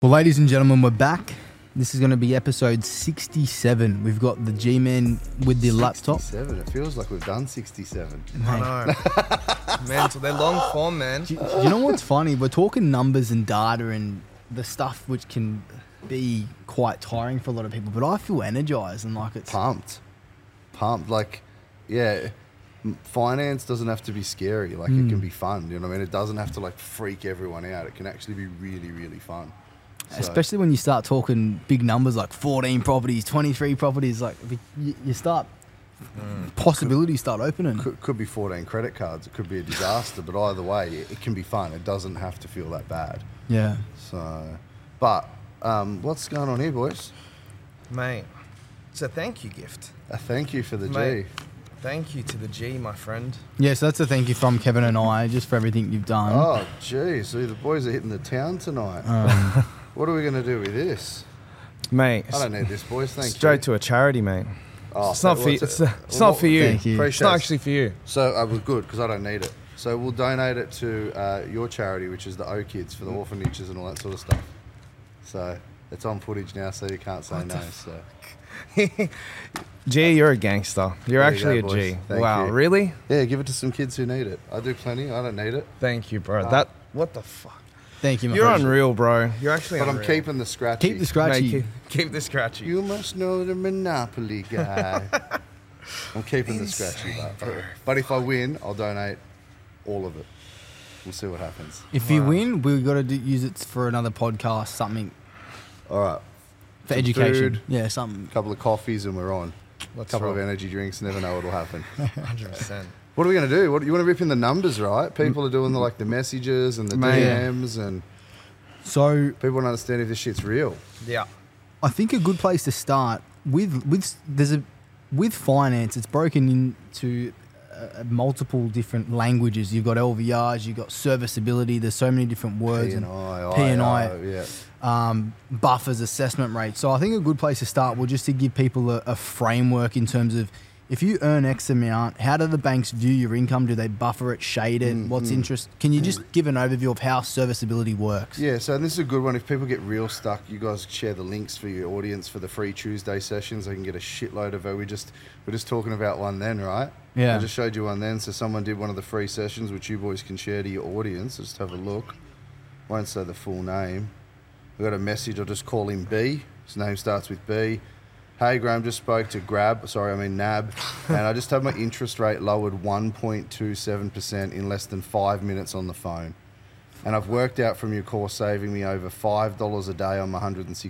Well, ladies and gentlemen, we're back. This is going to be episode 67. We've got the G-Man with the laptop. 67. It feels like we've done 67. I know. Man, so they're long form, man. Do you know what's funny? We're talking numbers and data and the stuff which can be quite tiring for a lot of people, but I feel energized and like it's... Pumped. Like, yeah, finance doesn't have to be scary. Like, it can be fun. You know what I mean? It doesn't have to, like, freak everyone out. It can actually be really, really fun. So, especially when you start talking big numbers like 14 properties, 23 properties, like you start... Possibilities start opening. Could be 14 credit cards. It could be a disaster, but either way, it can be fun. It doesn't have to feel that bad. Yeah. So, but what's going on here, boys? Mate, it's a thank you gift. A thank you for the Mate, G. Thank you to the G, my friend. Yeah, so that's a thank you from Kevin and I, just for everything you've done. Oh, geez. So the boys are hitting the town tonight. What are we going to do with this? Mate, I don't need this, boys. Thank you. straight to a charity, mate. Oh, It's not for you. It's not for you. Thank you. It's not actually for you. So we're good because I don't need it. So we'll donate it to your charity, which is the O Kids for the orphanages and all that sort of stuff. So it's on footage now, so you can't say no. So G, you're a gangster. You're There you actually go, a G. boys. Thank Wow, you. really? yeah, give it to some kids who need it. I do plenty. I don't need it, Thank you, bro. What the fuck? Thank you, my You're friend. unreal, bro. You're actually but I'm unreal. keeping the scratchy. Keep the scratchy. Mate, keep the scratchy. You must know the Monopoly guy. I'm keeping the scratchy, but if I win, I'll donate all of it. We'll see what happens. If you win, we've got to use it for another podcast, something All right, for Some education. food. Yeah, something. a couple of coffees and we're on. A couple of roll. energy drinks. Never know what'll happen. 100%. What are we going to do? What, you want to rip in the numbers, right? People are doing the messages and the Mate. DMs, and So people want to understand if this shit's real. Yeah. I think a good place to start with finance, it's broken into multiple different languages. You've got LVRs, you've got serviceability. There's so many different words. P&I, yeah. buffers, assessment rates. So I think a good place to start will just to give people a framework in terms of if you earn X amount, how do the banks view your income? Do they buffer it, shade it? What's interest? Can you just give an overview of how serviceability works? Yeah, so this is a good one. If people get real stuck, you guys share the links for your audience for the free Tuesday sessions. They can get a shitload of it. We're just talking about one then, right? Yeah. I just showed you one then. So someone did one of the free sessions, which you boys can share to your audience. Just have a look. Won't say the full name. I got a message. I'll just call him B. His name starts with B. Hey, Graham, just spoke to NAB, and I just had my interest rate lowered 1.27% in less than 5 minutes on the phone. And I've worked out from your course saving me over $5 a day on my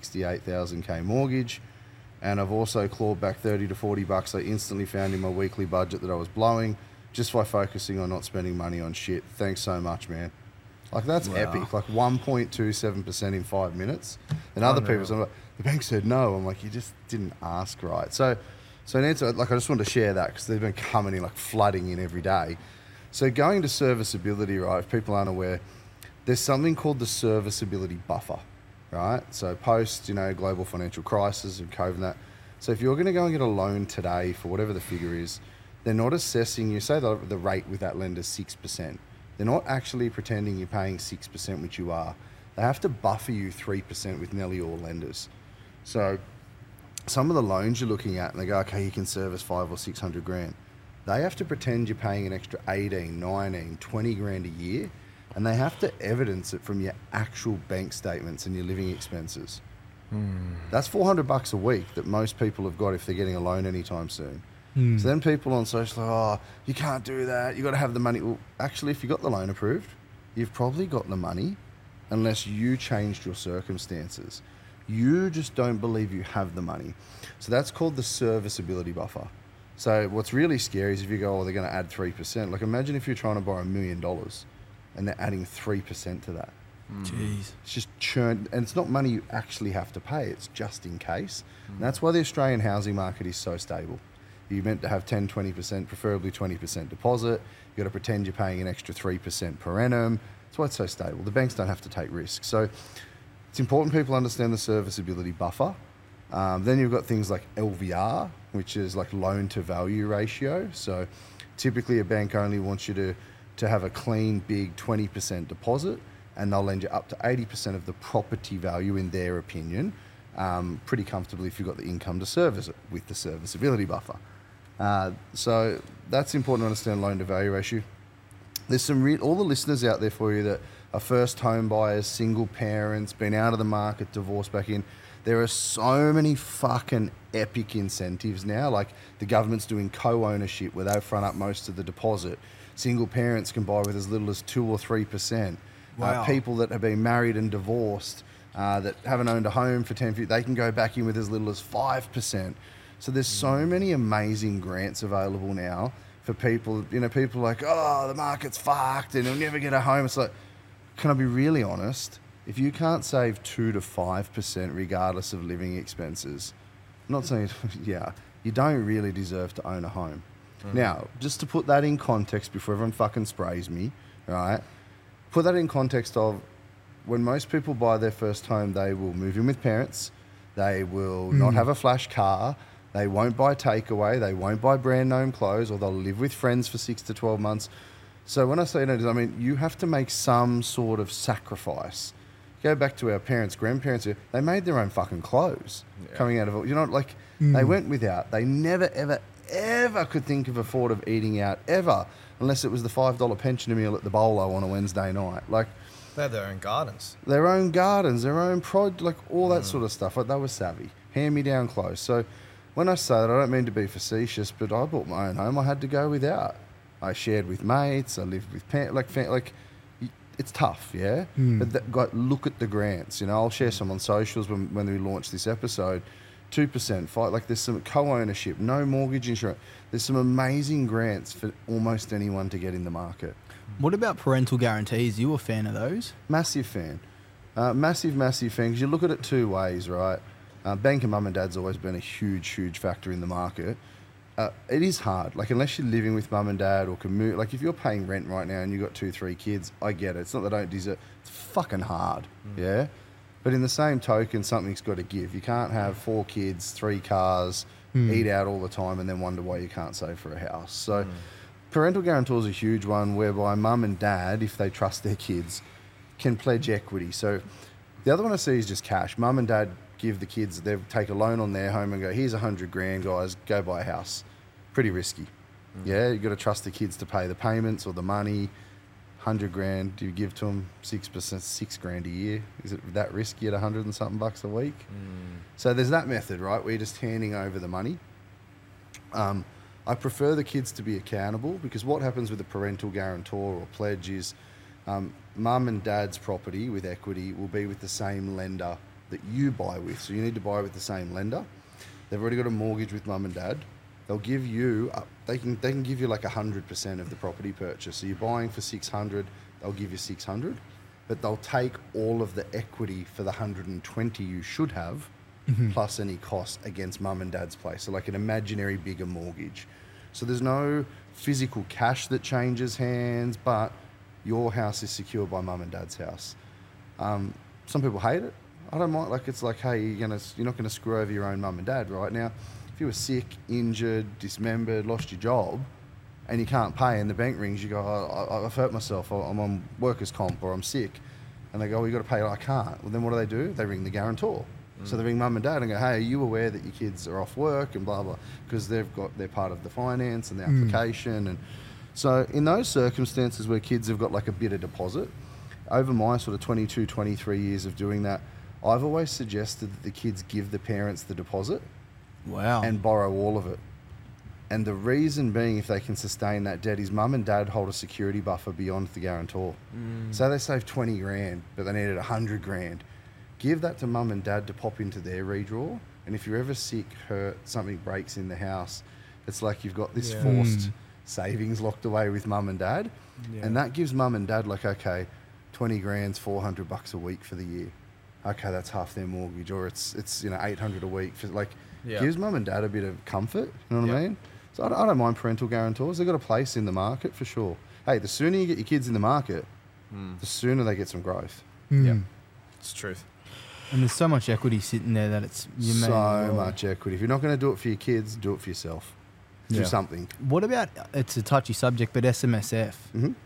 $168,000 mortgage. And I've also clawed back 30 to 40 bucks I instantly found in my weekly budget that I was blowing just by focusing on not spending money on shit. Thanks so much, man. Like, that's epic. Like 1.27% in 5 minutes. And other people, so I'm like, the bank said no. I'm like, you just didn't ask right. So in answer, like, I just wanted to share that because they've been coming in, like, flooding in every day. So going to serviceability, right, if people aren't aware, there's something called the serviceability buffer, right? So post, global financial crisis and COVID and that. So if you're going to go and get a loan today for whatever the figure is, they're not assessing you. Say the rate with that lender's 6%. They're not actually pretending you're paying 6%, which you are. They have to buffer you 3% with nearly all lenders. So some of the loans you're looking at, and they go, okay, you can service 500 or 600 grand. They have to pretend you're paying an extra 18, 19, 20 grand a year, and they have to evidence it from your actual bank statements and your living expenses. That's $400 a week that most people have got if they're getting a loan anytime soon. So then people on social are, you can't do that, you got to have the money. Well, actually, if you got the loan approved, you've probably got the money unless you changed your circumstances. You just don't believe you have the money. So that's called the serviceability buffer. So what's really scary is if you go, oh, they're going to add 3%. Like, imagine if you're trying to borrow $1 million and they're adding 3% to that. Jeez. It's just churn, and it's not money you actually have to pay. It's just in case. And that's why the Australian housing market is so stable. You're meant to have 10, 20%, preferably 20% deposit. You've got to pretend you're paying an extra 3% per annum. That's why it's so stable. The banks don't have to take risks. So it's important people understand the serviceability buffer. Then you've got things like LVR, which is like loan to value ratio. So typically a bank only wants you to have a clean, big 20% deposit and they'll lend you up to 80% of the property value in their opinion, pretty comfortably if you've got the income to service it with the serviceability buffer. So that's important to understand loan to value ratio. There's all the listeners out there for you that are first home buyers, single parents, been out of the market, divorced back in. There are so many fucking epic incentives now. Like the government's doing co-ownership where they front up most of the deposit. Single parents can buy with as little as 2 or 3%. Wow. People that have been married and divorced that haven't owned a home for 10, 15, they can go back in with as little as 5%. So there's so many amazing grants available now for people. You know, people are like, oh, the market's fucked and you'll never get a home. It's like, can I be really honest? If you can't save 2 to 5% regardless of living expenses, I'm not saying, yeah, you don't really deserve to own a home. Mm-hmm. Now, just to put that in context before everyone fucking sprays me, right? Put that in context of when most people buy their first home, they will move in with parents, they will not have a flash car, they won't buy takeaway, they won't buy brand name clothes, or they'll live with friends for 6 to 12 months. So when I say that, I mean, you have to make some sort of sacrifice. Go back to our parents, grandparents, they made their own fucking clothes coming out of it. You know, like they went without. They never, ever, ever could think of afford of eating out ever, unless it was the $5 pensioner meal at the bolo on a Wednesday night. Like They had their own gardens. Their own gardens, their own like all that sort of stuff. Like they were savvy. Hand-me-down clothes. So when I say that, I don't mean to be facetious, but I bought my own home. I had to go without. I shared with mates. I lived with it's tough, yeah? But look at the grants. You know, I'll share some on socials when we launch this episode. 2%, like there's some co-ownership, no mortgage insurance. There's some amazing grants for almost anyone to get in the market. What about parental guarantees? You a fan of those? Massive fan. Massive fan. Because you look at it two ways, right? Banking mum and dad's always been a huge factor in the market. It is hard. Like, unless you're living with mum and dad or can move, like if you're paying rent right now and you've got 2-3 kids, I get it. It's not that I don't deserve. It's fucking hard, yeah? But in the same token, something's got to give. You can't have 4 kids, 3 cars, eat out all the time and then wonder why you can't save for a house. So parental guarantor is a huge one whereby mum and dad, if they trust their kids, can pledge equity. So the other one I see is just cash. Mum and dad give the kids, they take a loan on their home and go, here's $100,000, guys, go buy a house. Pretty risky. Yeah, you've got to trust the kids to pay the payments or the money. $100,000, do you give to them 6%, $6,000 a year? Is it that risky at $100 and something bucks a week? So there's that method, right, where you're just handing over the money. I prefer the kids to be accountable because what happens with a parental guarantor or pledge is mum and dad's property with equity will be with the same lender that you buy with. So you need to buy with the same lender. They've already got a mortgage with mum and dad. They'll give you, they can give you like 100% of the property purchase. So you're buying for 600, they'll give you 600, but they'll take all of the equity for the 120 you should have, plus any cost against mum and dad's place. So like an imaginary bigger mortgage. So there's no physical cash that changes hands, but your house is secured by mum and dad's house. Some people hate it. I don't mind. Like it's like, hey, you're not gonna screw over your own mum and dad, right? Now, if you were sick, injured, dismembered, lost your job, and you can't pay, and the bank rings, you go, I've hurt myself, I'm on workers' comp, or I'm sick, and they go, well, you got to pay. I can't. Well, then what do? They ring the guarantor. So they ring mum and dad and go, hey, are you aware that your kids are off work and blah blah, because they're part of the finance and the application, and so in those circumstances where kids have got like a bit of deposit, over my sort of 22, 23 years of doing that, I've always suggested that the kids give the parents the deposit. Wow. And borrow all of it. And the reason being, if they can sustain that debt, is mum and dad hold a security buffer beyond the guarantor. So they save $20,000, but they needed $100,000. Give that to mum and dad to pop into their redraw. And if you're ever sick, hurt, something breaks in the house, it's like you've got this forced savings locked away with mum and dad. Yeah. And that gives mum and dad like, okay, $20,000's $400 a week for the year. Okay, that's half their mortgage, or it's $800 a week for like. Gives mum and dad a bit of comfort, you know what I mean? So I don't mind parental guarantors. They've got a place in the market for sure. Hey, the sooner you get your kids in the market, the sooner they get some growth. Yeah, it's truth. And there's so much equity sitting there that it's... much equity. If you're not going to do it for your kids, do it for yourself. Do something. What about, it's a touchy subject, but SMSF?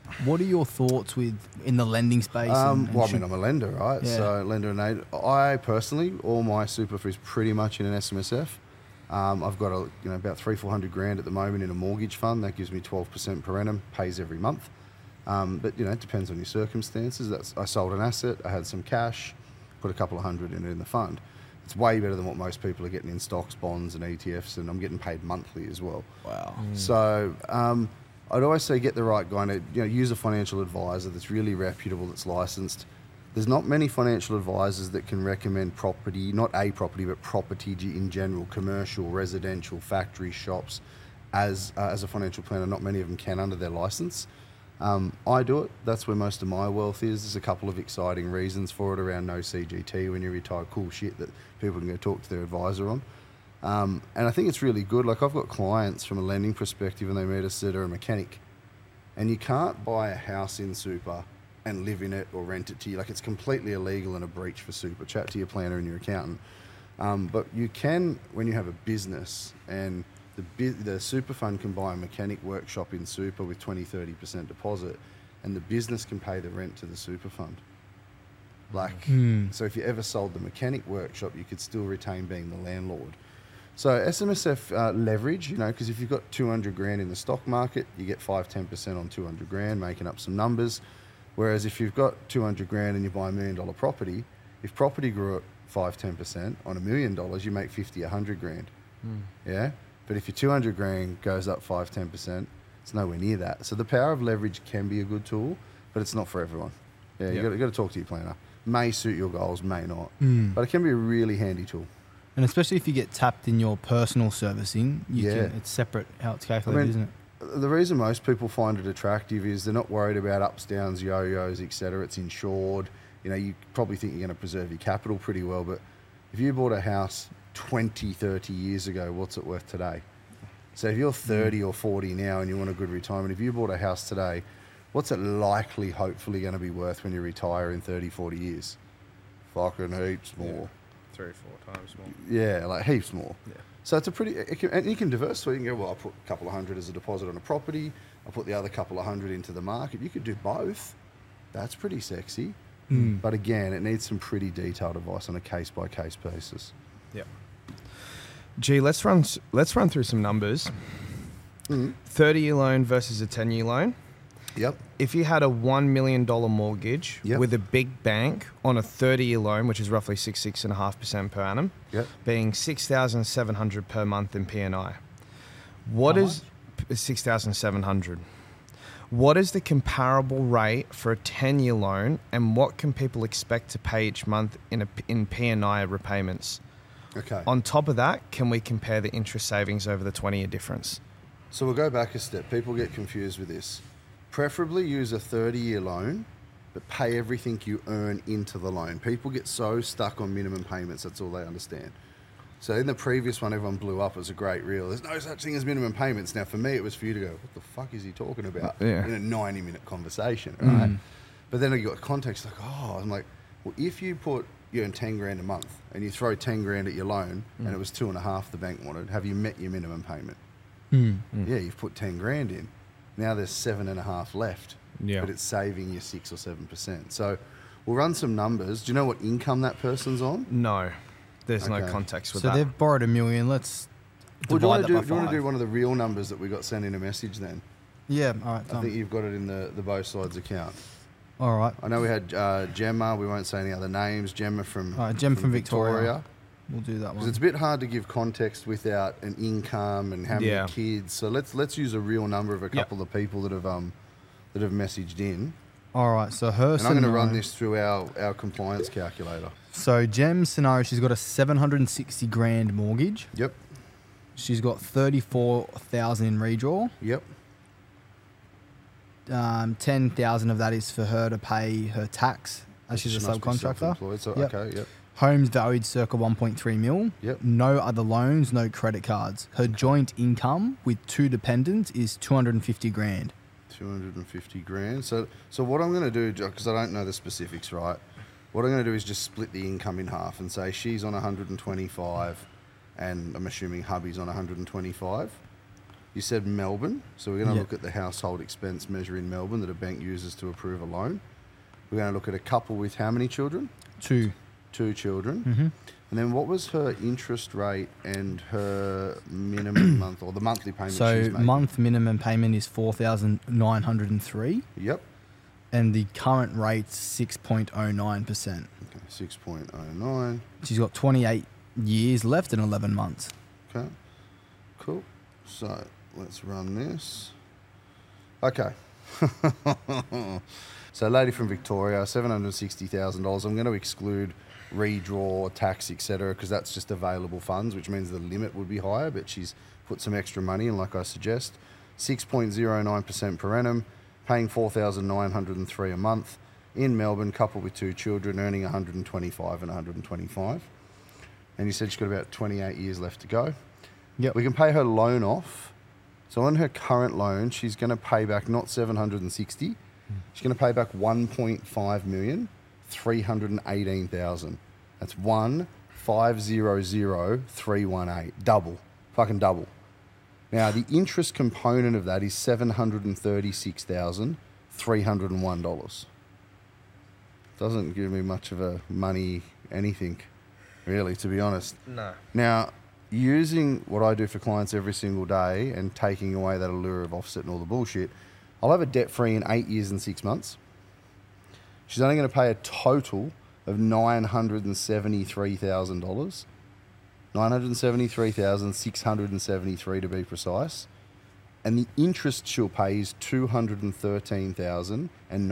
What are your thoughts in the lending space? Well, I mean, I'm a lender, right? Yeah. So lender and aid. I personally, all my super is pretty much in an SMSF. I've got about 300-400 grand at the moment in a mortgage fund that gives me 12% per annum, pays every month. But it depends on your circumstances. I sold an asset, I had some cash, put a couple of hundred in it in the fund. It's way better than what most people are getting in stocks, bonds, and ETFs, and I'm getting paid monthly as well. Wow. So I'd always say get the right guy. Use a financial advisor that's really reputable, that's licensed. There's not many financial advisors that can recommend property, not a property, but property in general, commercial, residential, factory, shops, as a financial planner. Not many of them can under their license. I do it. That's where most of my wealth is. There's a couple of exciting reasons for it around no CGT when you retire. Cool shit that people can go talk to their advisor on. And I think it's really good. Like I've got clients from a lending perspective and they meet us that are a mechanic. And you can't buy a house in super and live in it or rent it to you. Like it's completely illegal and a breach for super. Chat to your planner and your accountant. But you can when you have a business, and the super fund can buy a mechanic workshop in super with 20-30% deposit, and the business can pay the rent to the super fund. So if you ever sold the mechanic workshop, you could still retain being the landlord. So SMSF leverage, because if you've got 200 grand in the stock market, you get 5-10% on 200 grand, making up some numbers. Whereas if you've got 200 grand and you buy $1 million property, if property grew at 5-10% on $1 million, you make 50-100 grand. Yeah. But if your 200 grand goes up 5-10%, it's nowhere near that. So the power of leverage can be a good tool, but it's not for everyone. Yeah, you got to talk to your planner. May suit your goals, may not. But it can be a really handy tool. And especially if you get tapped in your personal servicing, it's separate how it's calculated, isn't it? The reason most people find it attractive is they're not worried about ups, downs, yo-yos, etc. It's insured. You probably think you're going to preserve your capital pretty well, but if you bought a house 20, 30 years ago, what's it worth today? So if you're 30 or 40 now and you want a good retirement, if you bought a house today, what's it likely, hopefully going to be worth when you retire in 30, 40 years? Fucking heaps more. 3 or 4 times more. Yeah, like heaps more. Yeah. So it's and you can diversify. You can go, well, I'll put a couple of hundred as a deposit on a property. I'll put the other couple of hundred into the market. You could do both. That's pretty sexy. But again, it needs some pretty detailed advice on a case-by-case basis. Yeah. Gee, let's run through some numbers. 30-year loan versus a 10-year loan. Yep. If you had a $1 million mortgage with a big bank on a 30-year loan, which is roughly 6.5% per annum, being $6,700 per month in P&I. What is $6,700? What is the comparable rate for a 10-year loan, and what can people expect to pay each month in P&I repayments? Okay. On top of that, can we compare the interest savings over the 20-year difference? So we'll go back a step. People get confused with this. Preferably use a 30-year loan, but pay everything you earn into the loan. People get so stuck on minimum payments, that's all they understand. So in the previous one, everyone blew up. It was a great reel. There's no such thing as minimum payments. Now, for me, it was for you to go, what the fuck is he talking about? In a 90-minute conversation, right? But then I got context, I'm like, well, if you earn 10 grand a month and you throw 10 grand at your loan and it was 2.5 the bank wanted, have you met your minimum payment? Yeah, you've put 10 grand in. Now there's 7.5 left, but it's saving you 6 or 7%. So we'll run some numbers. Do you know what income that person's on? No, there's no context with that. So they've borrowed $1 million. Let's divide that by 5. Do you want to do one of the real numbers that we got sent in a message then? Yeah, all right. I think you've got it in the both sides account. All right. I know we had Gemma. We won't say any other names. Gemma from Victoria. We'll do that one. Because it's a bit hard to give context without an income and how many kids. So let's use a real number of a couple of people that have messaged in. All right. So her. And I'm going to run this through our compliance calculator. So Gem's scenario, she's got a 760 grand mortgage. Yep. She's got 34,000 in redraw. Yep. 10,000 of that is for her to pay her tax as she's a subcontractor. So, yep. Okay, yep. Home's valued circa 1.3 mil. Yep. No other loans, no credit cards. Her joint income with 2 dependents is 250 grand. 250 grand. So what I'm going to do, because I don't know the specifics, right? What I'm going to do is just split the income in half and say she's on 125 and I'm assuming hubby's on 125. You said Melbourne, so we're going to look at the household expense measure in Melbourne that a bank uses to approve a loan. We're going to look at a couple with how many children? 2. 2 children. Mm-hmm. And then what was her interest rate and her minimum month, or the monthly payment she's making? So month minimum payment is $4,903. Yep. And the current rate's 6.09%. Okay, 6.09. She's got 28 years left and 11 months. Okay, cool. So let's run this. Okay. So lady from Victoria, $760,000. I'm going to exclude redraw, tax, etc., because that's just available funds, which means the limit would be higher, but she's put some extra money in, like I suggest. 6.09% per annum, paying $4,903 a month in Melbourne, couple with 2 children, earning 125 and 125. And you said she's got about 28 years left to go. Yep. We can pay her loan off. So on her current loan, she's going to pay back not 760. She's going to pay back 1.5,318,000. That's 1,500,318. Double. Fucking double. Now, the interest component of that is $736,301. Doesn't give me much of a money anything, really, to be honest. No. Now, using what I do for clients every single day and taking away that allure of offset and all the bullshit, I'll have her debt-free in 8 years and 6 months. She's only going to pay a total of $973,000. $973,673 to be precise. And the interest she'll pay is $213,098,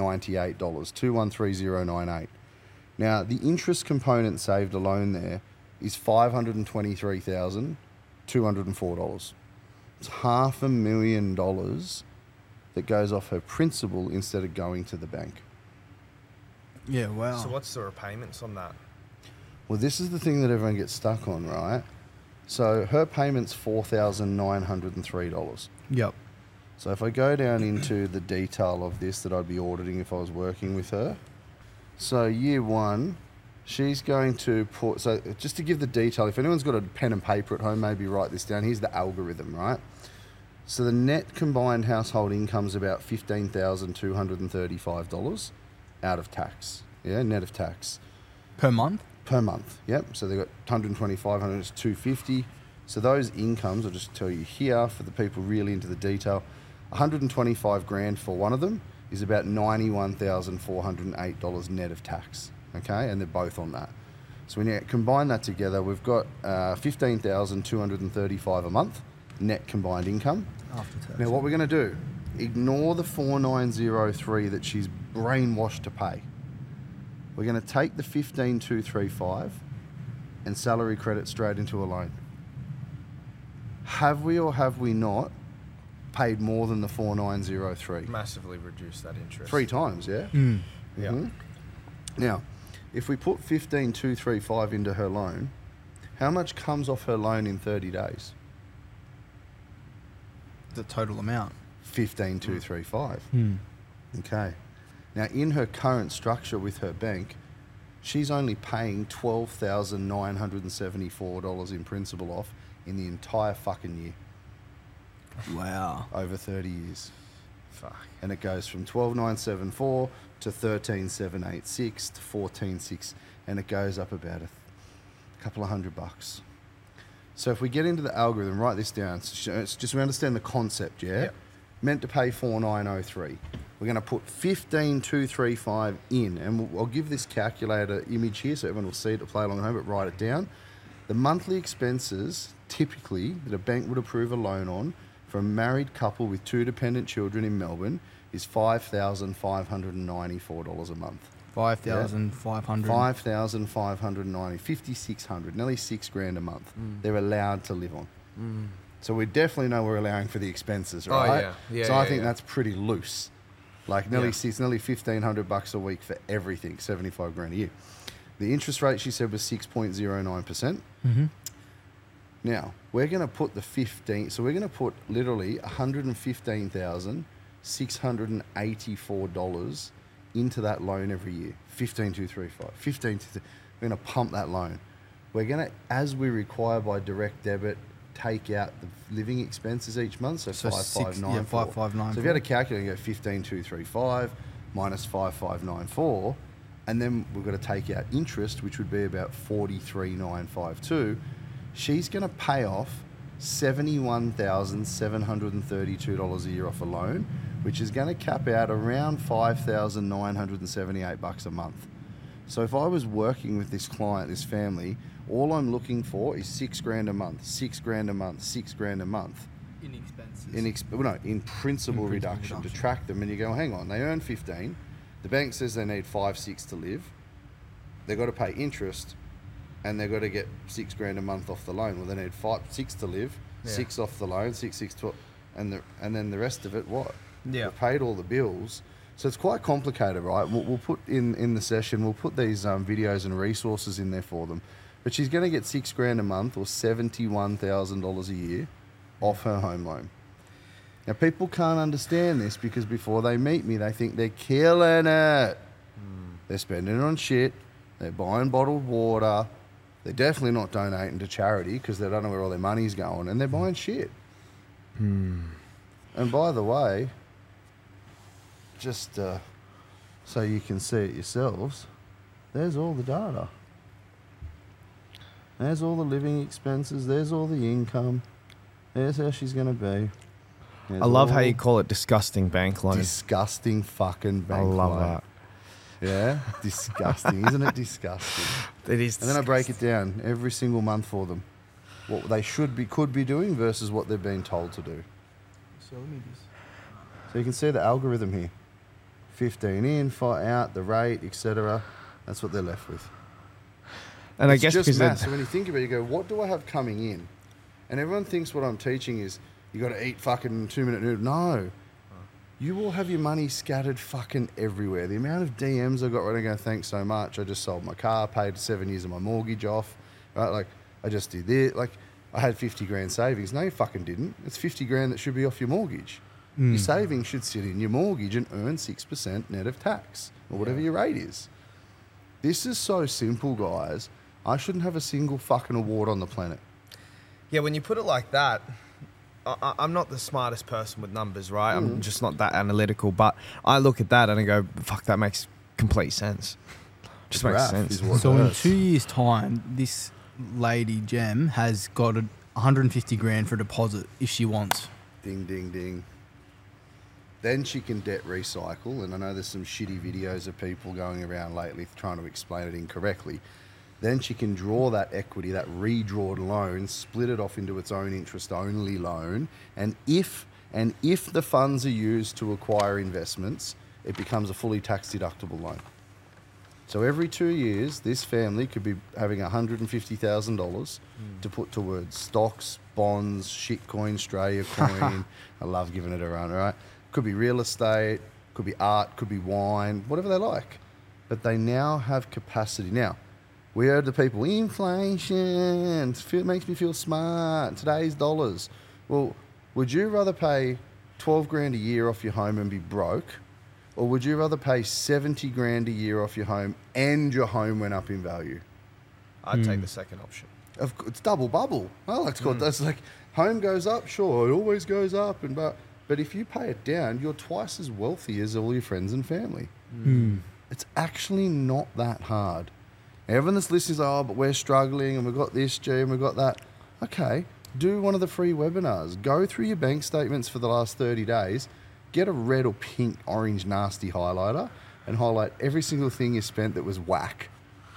$213,098. Now, the interest component saved alone there is $523,204. It's $500,000 that goes off her principal instead of going to the bank. Yeah, wow. So what's the repayments on that? Well, this is the thing that everyone gets stuck on, right? So her payment's $4,903. Yep. So if I go down into the detail of this that I'd be auditing if I was working with her. So year 1, she's going to put... So just to give the detail, if anyone's got a pen and paper at home, maybe write this down. Here's the algorithm, right? So the net combined household income is about $15,235 out of tax. Yeah, net of tax. Per month? Per month, yep. So they've got 125, 100, it's 250. So those incomes, I'll just tell you here for the people really into the detail, 125 grand for one of them is about $91,408 net of tax, okay? And they're both on that. So when you combine that together, we've got $15,235 a month net combined income. After tax. Now what we're going to do, ignore the 4,903 that she's brainwashed to pay. We're going to take the 15,235 and salary credit straight into a loan. Have we or have we not paid more than the 4,903? Massively reduce that interest. 3 times, yeah? Mm. Yeah. Mm-hmm. Now, if we put 15,235 into her loan, how much comes off her loan in 30 days? The total amount. 15,235. Mm. Okay. Now, in her current structure with her bank, she's only paying $12,974 in principal off in the entire fucking year. Wow. Over 30 years. Fuck. And it goes from 12,974 to 13,786 to 14,600, and it goes up about a couple of $100. So if we get into the algorithm, write this down. It's just we understand the concept, yeah? Yep. Meant to pay 4,903. We're going to put 15,235 in, and I'll give this calculator image here so everyone will see it to play along at home, but write it down. The monthly expenses, typically, that a bank would approve a loan on for a married couple with 2 dependent children in Melbourne is $5,594 a month. 5,500. 5,590, 5,600, nearly $6,000 a month. They're allowed to live on. So we definitely know we're allowing for the expenses, right? Yeah, I think that's pretty loose. Like nearly $1,500 a week for everything, 75 grand a year. The interest rate, she said, was 6.09%. Mm-hmm. Now, we're going to put the 15, so we're going to put literally $115,684 into that loan every year. 15,235. We're going to pump that loan. We're going to, as we require by direct debit, take out the living expenses each month, so 5594. Yeah, 5594. So if you had a calculator, you go 15,235 minus 5594, and then we've got to take out interest, which would be about 43,952. She's going to pay off $71,732 a year off a loan, which is going to cap out around $5,978 a month. So if I was working with this client, this family, all I'm looking for is $6,000 a month, $6,000 a month, $6,000 a month. In expenses. In principal reduction to track them. And you go, hang on, they earn 15. The bank says they need 5-6 to live. They've got to pay interest, and they've got to get $6,000 a month off the loan. Well, they need 5-6 to live, 6 off the loan, 6, 12, and then the rest of it, what? Yeah. They've paid all the bills. So it's quite complicated, right? We'll put in the session, we'll put these videos and resources in there for them. But she's going to get $6,000 a month or $71,000 a year off her home loan. Now, people can't understand this because before they meet me, they think they're killing it. They're spending it on shit. They're buying bottled water. They're definitely not donating to charity because they don't know where all their money's going, and they're buying shit. And by the way, just so you can see it yourselves, there's all the data. There's all the living expenses. There's all the income. There's how she's going to be. I love how you call it disgusting bank loan. Disgusting fucking bank loan. I love that. Yeah? Disgusting. Isn't it disgusting? It is. And then I break it down every single month for them. What they could be doing versus what they're being told to do. So you can see the algorithm here. 15 in, 5 out, the rate, etc. That's what they're left with. And it's I guess just because math. So when you think about it, you go, what do I have coming in? And everyone thinks what I'm teaching is you got to eat fucking 2-minute noodles. No. You will have your money scattered fucking everywhere. The amount of DMs I got right now going, thanks so much. I just sold my car, paid 7 years of my mortgage off. Right? Like, I just did this. Like, I had 50 grand savings. No, you fucking didn't. It's 50 grand that should be off your mortgage. Your savings should sit in your mortgage and earn 6% net of tax or whatever your rate is. This is so simple, guys. I shouldn't have a single fucking award on the planet. Yeah, when you put it like that, I'm not the smartest person with numbers, right? I'm just not that analytical. But I look at that and I go, fuck, that makes complete sense. Just makes sense. So in 2 years' time, this lady, Gem, has got 150 grand for a deposit if she wants. Ding, ding, ding. Then she can debt recycle. And I know there's some shitty videos of people going around lately trying to explain it incorrectly. Then she can draw that equity, that redrawn loan, split it off into its own interest-only loan, and if the funds are used to acquire investments, it becomes a fully tax-deductible loan. So every 2 years, this family could be having $150,000 to put towards stocks, bonds, shitcoin, Australia coin. I love giving it a run, right? Could be real estate, could be art, could be wine, whatever they like. But they now have capacity. Now, we heard the people, inflation, it makes me feel smart, today's dollars. Well, would you rather pay 12 grand a year off your home and be broke, or would you rather pay 70 grand a year off your home and your home went up in value? I'd take the second option. It's double bubble. I like to call it. That's like, home goes up, sure, it always goes up, but if you pay it down, you're twice as wealthy as all your friends and family. It's actually not that hard. Everyone that's listening is like, oh, but we're struggling and we've got this, G, and we've got that. Okay, do one of the free webinars. Go through your bank statements for the last 30 days, get a red or pink, orange, nasty highlighter, and highlight every single thing you spent that was whack.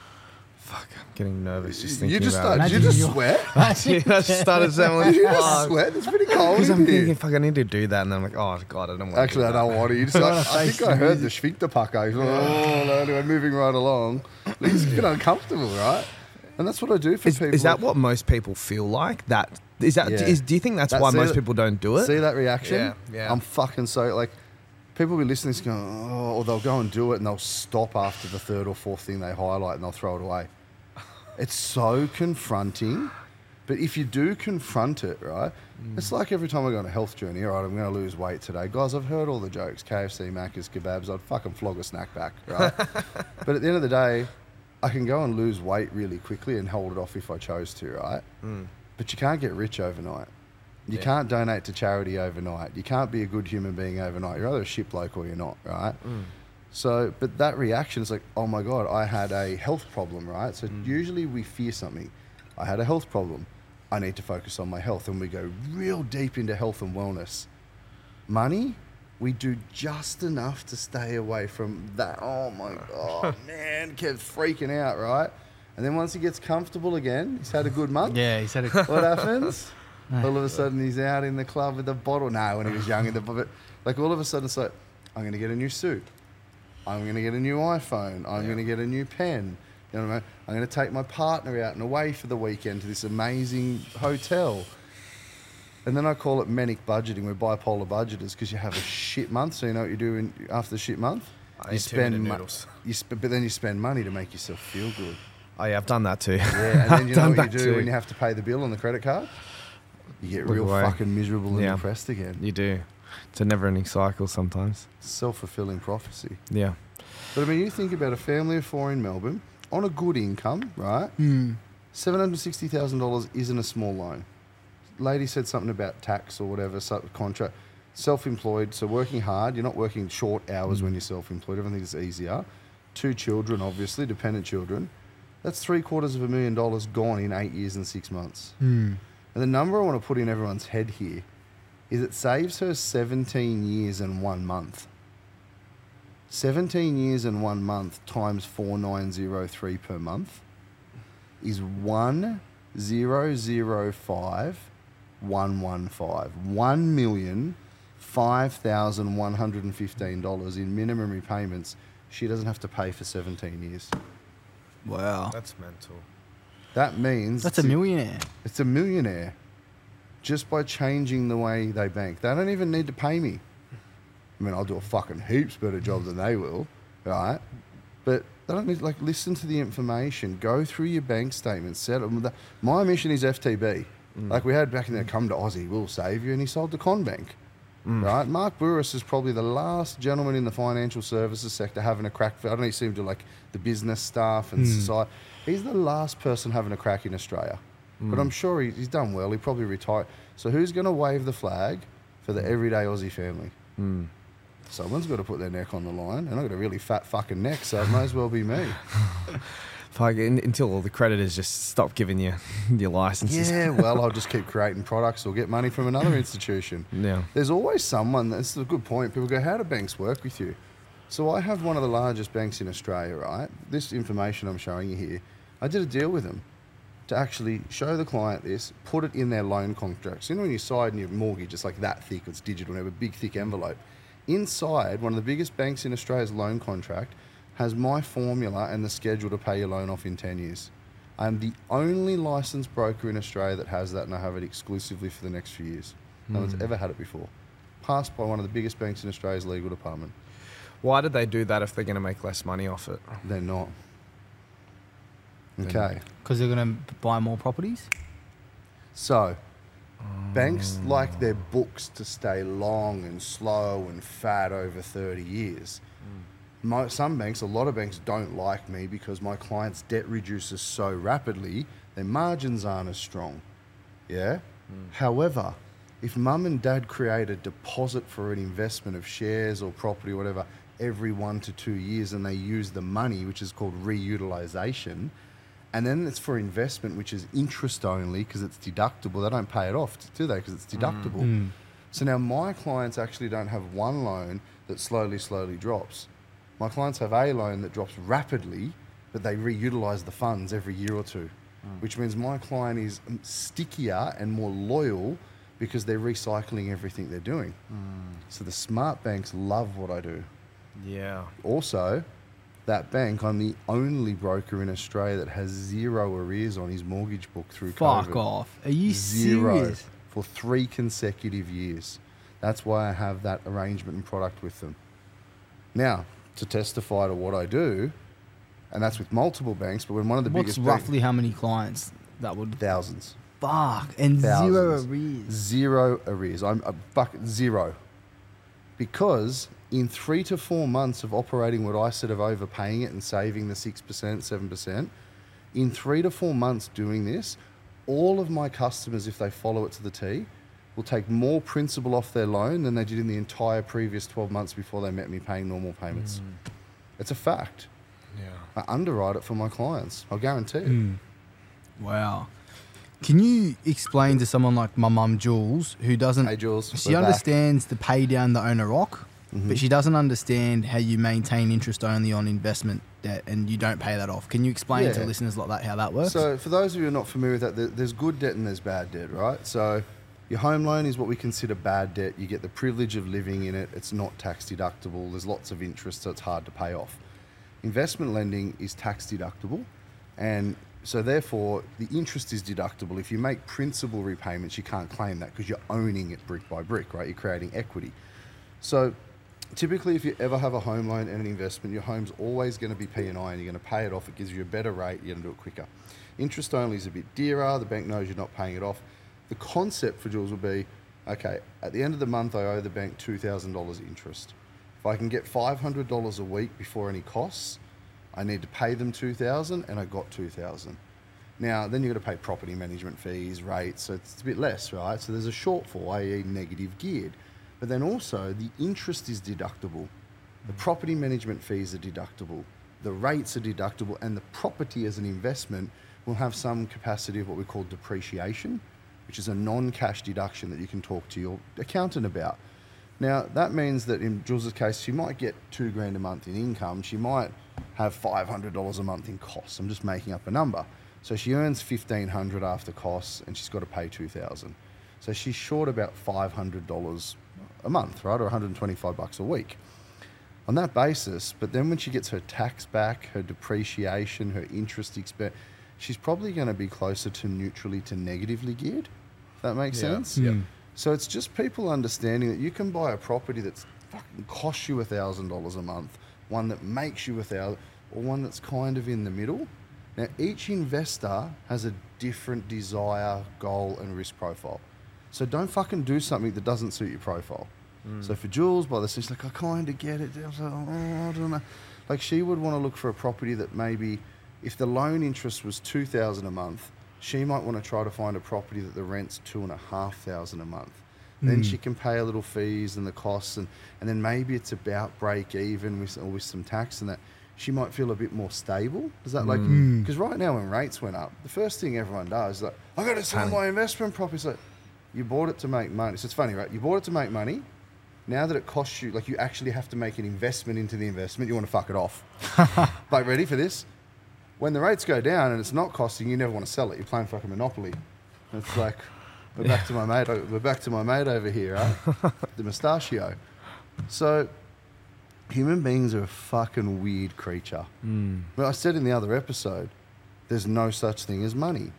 Fuck, I'm getting nervous just thinking about it. Did you just sweat? I just started saying, did you just sweat? It's pretty cold. Because I'm thinking, fuck, I need to do that. And then I'm like, oh, God, I don't want to. Actually, I don't want to. You just, I think I heard the sphincter pucker. Anyway, moving right along. It's a bit uncomfortable, right? And that's what I do for people. Is that what most people feel like? Do you think that's why most people don't do it? See that reaction? Yeah. I'm fucking so, like, people will be listening to this going, oh, or they'll go and do it and they'll stop after the third or fourth thing they highlight and they'll throw it away. It's so confronting. But if you do confront it, right, it's like every time I go on a health journey, all right, I'm going to lose weight today. Guys, I've heard all the jokes, KFC, Macca's, kebabs, I'd fucking flog a snack back, right? But at the end of the day, I can go and lose weight really quickly and hold it off if I chose to, right? But you can't get rich overnight. You can't donate to charity overnight. You can't be a good human being overnight. You're either a shit bloke or you're not, right? So, but that reaction is like, oh my God, I had a health problem, right? So usually we fear something. I had a health problem. I need to focus on my health. And we go real deep into health and wellness. Money, we do just enough to stay away from that. Oh my God, man, kept freaking out, right? And then once he gets comfortable again, he's had a good month. Yeah, he's had a... What happens? All of a sudden he's out in the club with a bottle. No, when he was young, but like all of a sudden it's like, I'm going to get a new suit. I'm going to get a new iPhone. I'm going to get a new pen. You know what I mean? I'm going to take my partner out and away for the weekend to this amazing hotel. And then I call it manic budgeting. We're bipolar budgeters because you have a shit month. So you know what you do after the shit month? You spend noodles. But then you spend money to make yourself feel good. Oh yeah, I've done that too. Yeah, and then you know what you do when you have to pay the bill on the credit card? You get real fucking miserable and depressed again. You do. It's a never-ending cycle sometimes. Self-fulfilling prophecy. Yeah. But I mean, you think about a family of 4 in Melbourne on a good income, right? $760,000 isn't a small loan. Lady said something about tax or whatever, contract. Self-employed, so working hard. You're not working short hours when you're self-employed. Everything is easier. 2 children, obviously, dependent children. That's $750,000 gone in 8 years and 6 months. And the number I want to put in everyone's head here is it saves her 17 years and 1 month. 17 years and 1 month times 4,903 per month is 1,005,115. $1,005,115 in minimum repayments she doesn't have to pay for 17 years. Wow. That's mental. That means... That's a millionaire. It's a millionaire just by changing the way they bank. They don't even need to pay me. I mean, I'll do a fucking heaps better job than they will, right? But they don't need, like, listen to the information. Go through your bank statements. Set them. My mission is FTB. Like we had back in there, come to Aussie, we'll save you. And he sold to Conbank, right? Mark Burris is probably the last gentleman in the financial services sector having a crack. I don't know, he seemed to like the business staff and society. He's the last person having a crack in Australia. But I'm sure he's done well. He probably retired. So who's going to wave the flag for the everyday Aussie family? Someone's got to put their neck on the line. And I've got a really fat fucking neck, so it may as well be me. Until all the creditors just stop giving you your licenses. Yeah, well, I'll just keep creating products or get money from another institution. Yeah. There's always someone, that's a good point. People go, how do banks work with you? So I have one of the largest banks in Australia, right? This information I'm showing you here, I did a deal with them to actually show the client this, put it in their loan contracts. You know when you sign your mortgage, it's like that thick, it's digital, and have a big thick envelope. Inside, one of the biggest banks in Australia's loan contract has my formula and the schedule to pay your loan off in 10 years. I'm the only licensed broker in Australia that has that, and I have it exclusively for the next few years. No one's ever had it before. Passed by one of the biggest banks in Australia's legal department. Why did they do that if they're going to make less money off it? They're not. Okay. Because they're going to buy more properties? So, banks like their books to stay long and slow and fat over 30 years. Some banks, a lot of banks don't like me because my clients' debt reduces so rapidly, their margins aren't as strong. Yeah? However, if mum and dad create a deposit for an investment of shares or property or whatever every 1 to 2 years and they use the money, which is called reutilization, and then it's for investment, which is interest only because it's deductible. They don't pay it off, do they? Because it's deductible. So now my clients actually don't have one loan that slowly drops. My clients have a loan that drops rapidly, but they reutilize the funds every year or two, which means my client is stickier and more loyal because they're recycling everything they're doing. So the smart banks love what I do. Yeah. Also, that bank, I'm the only broker in Australia that has 0 arrears on his mortgage book through COVID. Fuck off. Are you 0 serious? for 3 consecutive years. That's why I have that arrangement and product with them. Now, to testify to what I do, and that's with multiple banks, but when one of the biggest What's roughly how many clients that would... Thousands. Fuck. And Thousands. 0 arrears. 0 arrears. I'm a bucket 0. Because in 3 to 4 months of operating what I said of overpaying it and saving the 6%, 7%, in 3 to 4 months doing this, all of my customers, if they follow it to the T, will take more principal off their loan than they did in the entire previous 12 months before they met me paying normal payments. It's a fact. Yeah. I underwrite it for my clients. I'll guarantee it. Wow. Can you explain to someone like my mum, Jules, who doesn't... Hey, Jules. She understands the pay down the owner rock, but she doesn't understand how you maintain interest only on investment debt and you don't pay that off. Can you explain to listeners like that how that works? So for those of you who are not familiar with that, there's good debt and there's bad debt, right? So your home loan is what we consider bad debt. You get the privilege of living in it. It's not tax deductible. There's lots of interest, so it's hard to pay off. Investment lending is tax deductible, and so therefore the interest is deductible. If you make principal repayments, you can't claim that because you're owning it brick by brick, right? You're creating equity. So typically if you ever have a home loan and an investment, your home's always going to be P&I and you're going to pay it off. It gives you a better rate. You're going to do it quicker. Interest only is a bit dearer. The bank knows you're not paying it off. The concept for Jules will be, okay, at the end of the month, I owe the bank $2,000 interest. If I can get $500 a week before any costs, I need to pay them $2,000 and I got $2,000. Now, then you've got to pay property management fees, rates, so it's a bit less, right? So there's a shortfall, i.e. negative geared. But then also the interest is deductible. The property management fees are deductible. The rates are deductible, and the property as an investment will have some capacity of what we call depreciation, which is a non-cash deduction that you can talk to your accountant about. Now, that means that in Jules' case, she might get $2,000 a month in income. She might have $500 a month in costs. I'm just making up a number. So she earns $1,500 after costs, and she's got to pay $2,000. So she's short about $500 a month, right, or $125 a week. On that basis, but then when she gets her tax back, her depreciation, her interest expense, she's probably going to be closer to neutrally to negatively geared. If that makes sense? Yeah. So it's just people understanding that you can buy a property that's fucking costs you $1,000 a month, one that makes you $1,000, or one that's kind of in the middle. Now, each investor has a different desire, goal, and risk profile. So don't fucking do something that doesn't suit your profile. So for Jules, by the she's like, I kind of get it. I was like, oh, I don't know. Like, she would want to look for a property that maybe, if the loan interest was $2,000 a month, she might want to try to find a property that the rent's $2,500 a month. Then she can pay a little fees and the costs, and then maybe it's about break even with some tax and that. She might feel a bit more stable. Does that because right now when rates went up, the first thing everyone does is like, I got to sell my investment property. It's like, you bought it to make money. So it's funny, right? You bought it to make money. Now that it costs you, like, you actually have to make an investment into the investment, you want to fuck it off. Like, ready for this? When the rates go down and it's not costing, you never want to sell it. You're playing fucking Monopoly. It's like, we're back to my mate over here, right? The mustachio. So human beings are a fucking weird creature. Well, I said in the other episode, there's no such thing as money.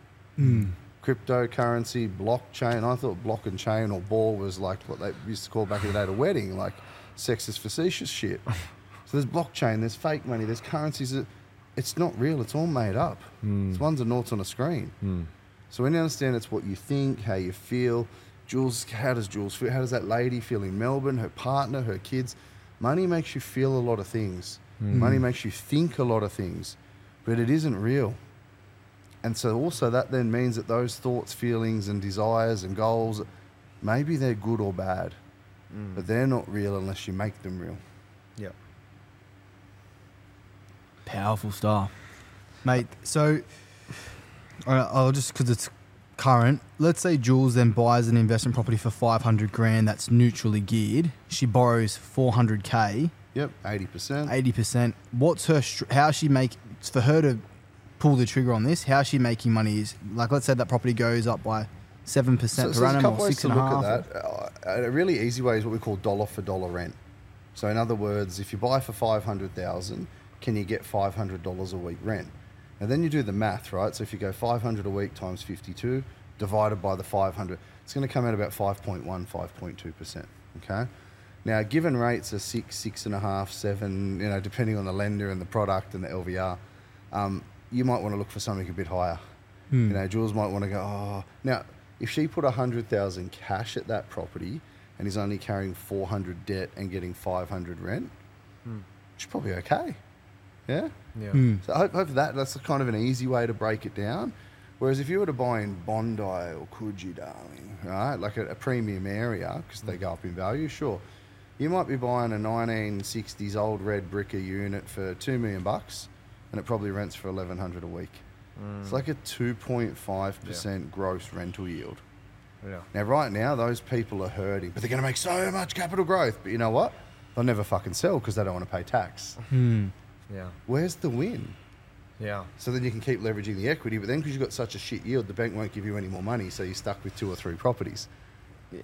Cryptocurrency, blockchain. I thought block and chain or ball was like what they used to call back in the day at a wedding, like sexist, facetious shit. So there's blockchain, there's fake money, there's currencies. It's not real. It's all made up. It's ones and noughts on a screen. So when you understand it's what you think, how you feel. Jules, how does Jules feel? How does that lady feel in Melbourne? Her partner, her kids. Money makes you feel a lot of things. Money makes you think a lot of things, but it isn't real. And so also that then means that those thoughts, feelings and desires and goals, maybe they're good or bad, but they're not real unless you make them real. Yeah. Powerful stuff. Mate, so I'll just, because it's current, let's say Jules then buys an investment property for $500,000 that's neutrally geared. She borrows $400K. Yep, 80%. 80%. What's her, how she make, for her to pull the trigger on this, how's she making money? Is, like, let's say that property goes up by 7% per annum or 6.5%. Ways to look at that. A really easy way is what we call dollar for dollar rent. So in other words, if you buy for $500,000, can you get $500 a week rent? And then you do the math, right? So if you go 500 a week times 52 divided by the 500, it's going to come out about 5.1, 5.2%. Okay. Now, given rates are 6, 6.5, 7, you know, depending on the lender and the product and the LVR, you might want to look for something a bit higher. You know, Jules might want to go, oh, now if she put 100,000 cash at that property and is only carrying 400 debt and getting 500 rent, she's probably okay. Yeah. Yeah. So I hope that's kind of an easy way to break it down. Whereas if you were to buy in Bondi or Coogee, darling, right, like a premium area, because they go up in value, sure. You might be buying a 1960s old red bricker unit for $2 million, and it probably rents for $1,100 a week. It's like a 2.5% gross rental yield. Yeah. Now, right now, those people are hurting, but they're going to make so much capital growth. But you know what? They'll never fucking sell because they don't want to pay tax. Yeah. Where's the win? Yeah. So then you can keep leveraging the equity, but then because you've got such a shit yield, the bank won't give you any more money, so you're stuck with 2 or 3 properties. Yeah.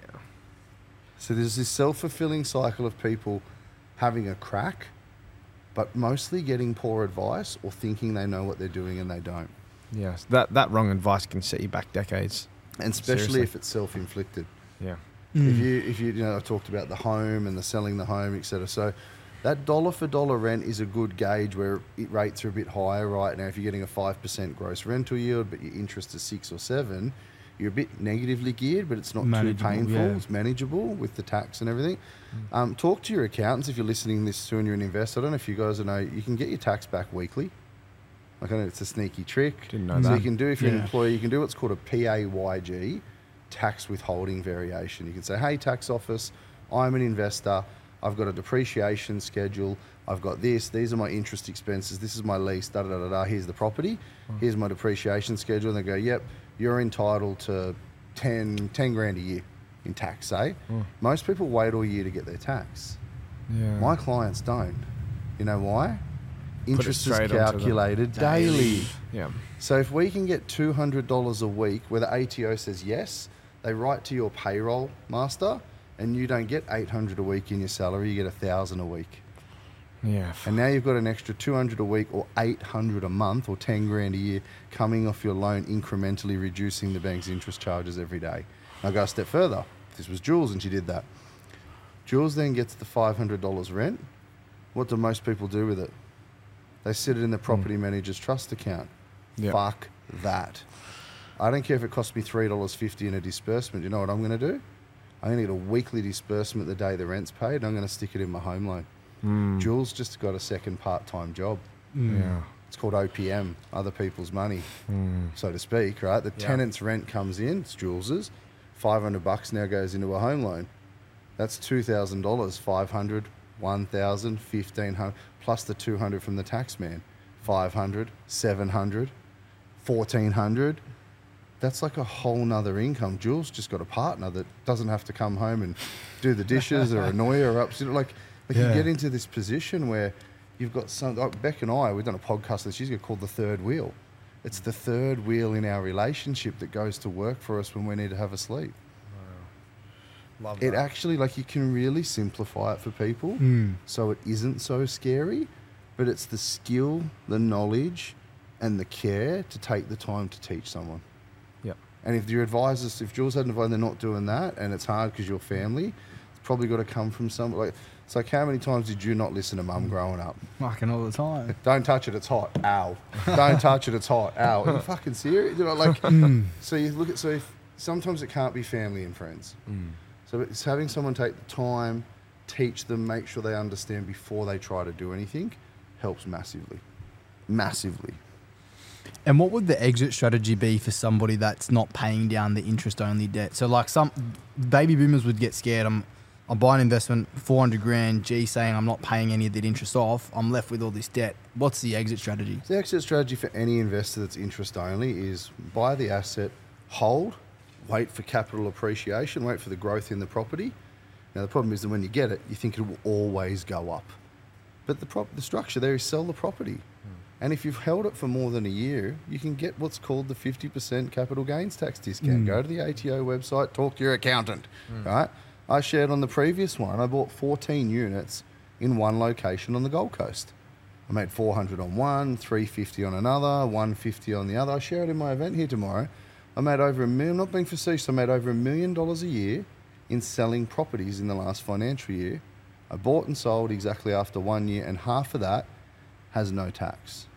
So there's this self-fulfilling cycle of people having a crack, but mostly getting poor advice or thinking they know what they're doing and they don't. Yes. That wrong advice can set you back decades. And especially Seriously. if it's self-inflicted. Yeah. If you know, I talked about the home and the selling the home, etc. So that dollar for dollar rent is a good gauge where rates are a bit higher right now. If you're getting a 5% gross rental yield, but your interest is 6 or 7, you're a bit negatively geared, but it's not too painful. Yeah. It's manageable with the tax and everything. Talk to your accountants if you're listening to this soon. You're an investor. I don't know if you guys know, you can get your tax back weekly. Like, I know it's a sneaky trick. Didn't know so that. you can do, if you're an employee, you can do what's called a PAYG, tax withholding variation. You can say, hey, tax office, I'm an investor. I've got a depreciation schedule. I've got this. These are my interest expenses. This is my lease. Da da da da. Here's the property. Here's my depreciation schedule. And they go, yep, you're entitled to 10 grand a year in tax, say. Most people wait all year to get their tax. Yeah. My clients don't. You know why? Interest is straight onto calculated daily. Yeah. So if we can get $200 a week, where the ATO says yes, they write to your payroll master, and you don't get $800 a week in your salary, you get $1,000 a week. Yeah. And now you've got an extra $200 a week or $800 a month or 10 grand a year coming off your loan, incrementally reducing the bank's interest charges every day. Now go a step further. This was Jules and she did that. Jules then gets the $500 rent. What do most people do with it? They sit it in the property manager's trust account. Yep. Fuck that. I don't care if it costs me $3.50 in a disbursement. You know what I'm going to do? I'm going to get a weekly disbursement the day the rent's paid, and I'm going to stick it in my home loan. Jules just got a second part-time job. Yeah. It's called OPM, other people's money, so to speak, right? The tenant's rent comes in, it's Jules's. $500 now goes into a home loan. That's $2,000, $500, $1,000, $1,500, plus the $200 from the tax man. $500, $700, $1,400. That's like a whole nother income. Jules just got a partner that doesn't have to come home and do the dishes or annoy her or upset her. Like you get into this position where you've got some. Like Beck and I, we've done a podcast that she's called The Third Wheel. It's the third wheel in our relationship that goes to work for us when we need to have a sleep. Wow. Love It that. actually, like, you can really simplify it for people so it isn't so scary, but it's the skill, the knowledge, and the care to take the time to teach someone. Yep. And if your advisors, if Jules had an advisor, they're not doing that, and it's hard because you're family, it's probably got to come from someone. Like, it's like, how many times did you not listen to mum growing up? Fucking all the time. Don't touch it, it's hot. Ow. Don't touch it, it's hot. Ow. Are you fucking serious? You know, like, so you look at, so if, sometimes it can't be family and friends. So it's having someone take the time, teach them, make sure they understand before they try to do anything, helps massively. Massively. And what would the exit strategy be for somebody that's not paying down the interest-only debt? So, like, some baby boomers would get scared. I'm buying an investment, 400 grand, G saying I'm not paying any of that interest off. I'm left with all this debt. What's the exit strategy? The exit strategy for any investor that's interest only is buy the asset, hold, wait for capital appreciation, wait for the growth in the property. Now, the problem is that when you get it, you think it will always go up. But the structure there is sell the property. And if you've held it for more than a year, you can get what's called the 50% capital gains tax discount. Go to the ATO website, talk to your accountant, right? I shared on the previous one, I bought 14 units in one location on the Gold Coast. I made 400 on one, 350 on another, 150 on the other. I share it in my event here tomorrow. I made over $1 million, not being facetious, I made over $1 million a year in selling properties in the last financial year. I bought and sold exactly after 1 year, and half of that has no tax.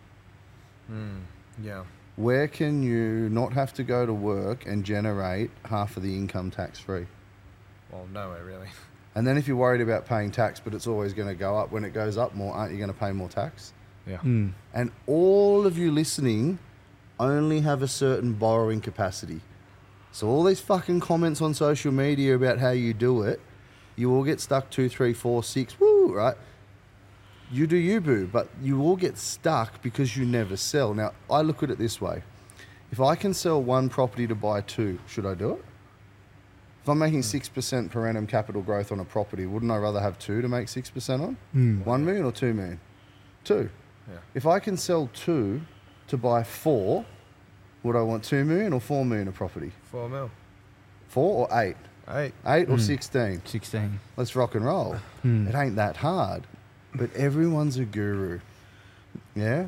Yeah. Where can you not have to go to work and generate half of the income tax free? Well, nowhere really. And then if you're worried about paying tax, but it's always going to go up, when it goes up more, aren't you going to pay more tax? Yeah. And all of you listening only have a certain borrowing capacity. So all these fucking comments on social media about how you do it, you all get stuck 2, 3, 4, 6, woo, right? You do you, boo, but you all get stuck because you never sell. Now, I look at it this way. If I can sell one property to buy 2, should I do it? If I'm making 6% per annum capital growth on a property, wouldn't I rather have 2 to make 6% on? 1 million or 2 million? 2. Yeah. If I can sell 2 to buy 4, would I want 2 million or 4 million a property? 4 mil. 4 or 8? 8. 8 or 16? 16. Let's rock and roll. It ain't that hard. But everyone's a guru. Yeah?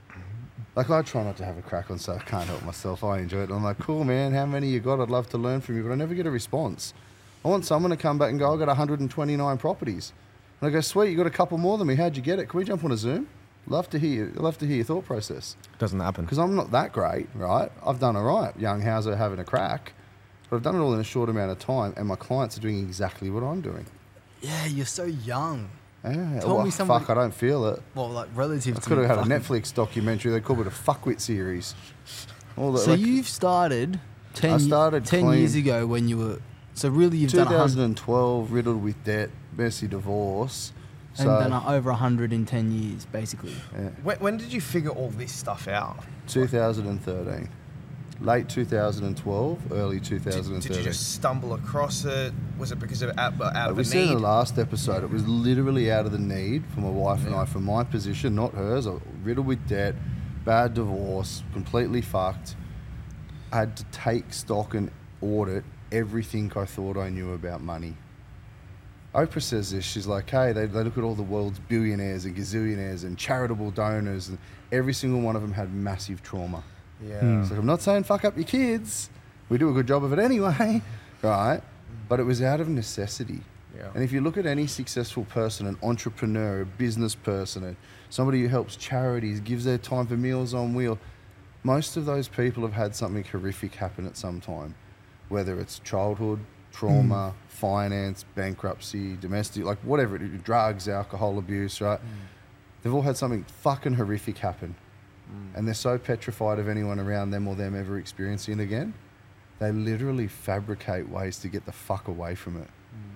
Like, I try not to have a crack on, so I can't help myself. I enjoy it. I'm like, cool, man, how many you got? I'd love to learn from you, but I never get a response. I want someone to come back and go, I've got 129 properties. And I go, sweet, you got a couple more than me. How'd you get it? Can we jump on a Zoom? Love to hear your thought process. Doesn't happen. Because I'm not that great, right? I've done all right, young Hauser having a crack, but I've done it all in a short amount of time, and my clients are doing exactly what I'm doing. Yeah, you're so young. Yeah. Tell me somebody- Fuck, I don't feel it. Well, like relative I to... could have had a fucking- Netflix documentary. They called it a fuckwit series. All the, So like, you've started 10, I started 10 clean. years ago when you were... So really you've done 2012, riddled with debt, messy divorce. and done over 100 in 10 years, basically. Yeah, When did you figure all this stuff out? 2013. Late 2012, early 2013. Did you just stumble across it? Was it because of out Like of we a said in need? the last episode, it was literally out of the need for my wife and I, from my position, not hers. I was riddled with debt, bad divorce, completely fucked. I had to take stock and audit everything I thought I knew about money. Oprah says this, she's like, hey, they look at all the world's billionaires and gazillionaires and charitable donors, and every single one of them had massive trauma. Yeah. It's like, I'm not saying fuck up your kids. We do a good job of it anyway, right? But it was out of necessity. Yeah. And if you look at any successful person, an entrepreneur, a business person, somebody who helps charities, gives their time for Meals on Wheels, most of those people have had something horrific happen at some time, whether it's childhood, trauma, finance, bankruptcy, domestic, like whatever, drugs, alcohol abuse, right? They've all had something fucking horrific happen. And they're so petrified of anyone around them or them ever experiencing it again, they literally fabricate ways to get the fuck away from it.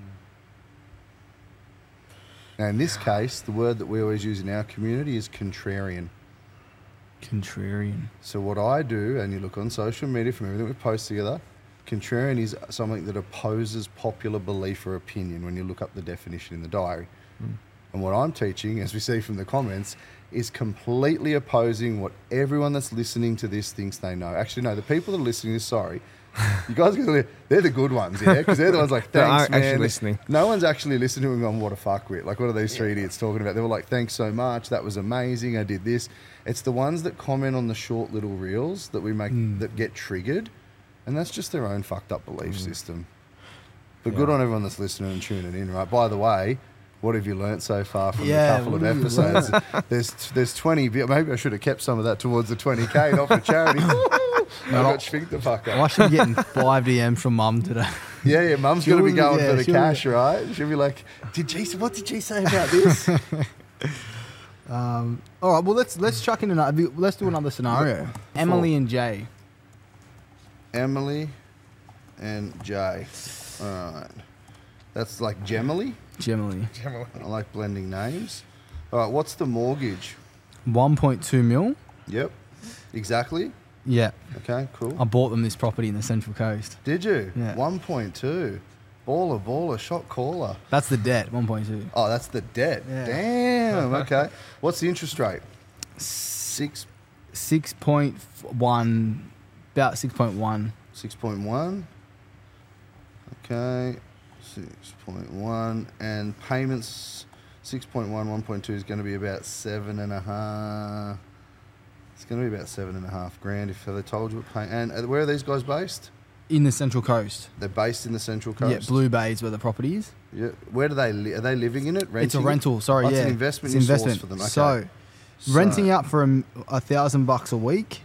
Now, in this case, the word that we always use in our community is contrarian. Contrarian. So what I do, and you look on social media from everything we post together, contrarian is something that opposes popular belief or opinion when you look up the definition in the diary. And what I'm teaching, as we see from the comments, is completely opposing what everyone that's listening to this thinks they know. Actually, no, the people that are listening to this, sorry. You guys, they're the good ones, yeah? Because they're the ones like, thanks, man. Actually listening. No one's actually listening to it and going, what a fuckwit. Like, what are these three idiots talking about? They were like, thanks so much. That was amazing. I did this. It's the ones that comment on the short little reels that we make that get triggered. And that's just their own fucked up belief system. But good on everyone that's listening and tuning in, right? By the way, what have you learnt so far from the couple of episodes? There's 20. Maybe I should have kept some of that towards the 20K, not for charity. I got schwinked the fuck up. I should be getting 5 DMs from Mum today. Yeah, Mum's going to be going for the she'll cash, right? She'll be like, what did G say about this? All right, well, let's chuck in another. Let's do another scenario. Emily and Jay. Emily and Jay. All right. That's like Gemily. Gemily. I like blending names. All right, what's the mortgage? 1.2 mil. Yep. Exactly. Yeah. Okay, cool. I bought them this property in the Central Coast. Did you? Yeah. 1.2. Baller, shot caller. That's the debt, 1.2. Oh, that's the debt. Yeah. Damn, okay. What's the interest rate? 6.1, about 6.1. 6.1. Okay. 6.1. And payments, 6.1, 1.2 is going to be about 7.5. It's going to be about $7.5 if they told you what pay. And where are these guys based? In the Central Coast. They're based in the Central Coast. Yeah, Blue Bay is where the property is. Yeah. Where do they are they living in it? Renting It's a rental. Sorry, It's yeah. an investment It's source for them. Okay. So, renting out for $1,000 a week.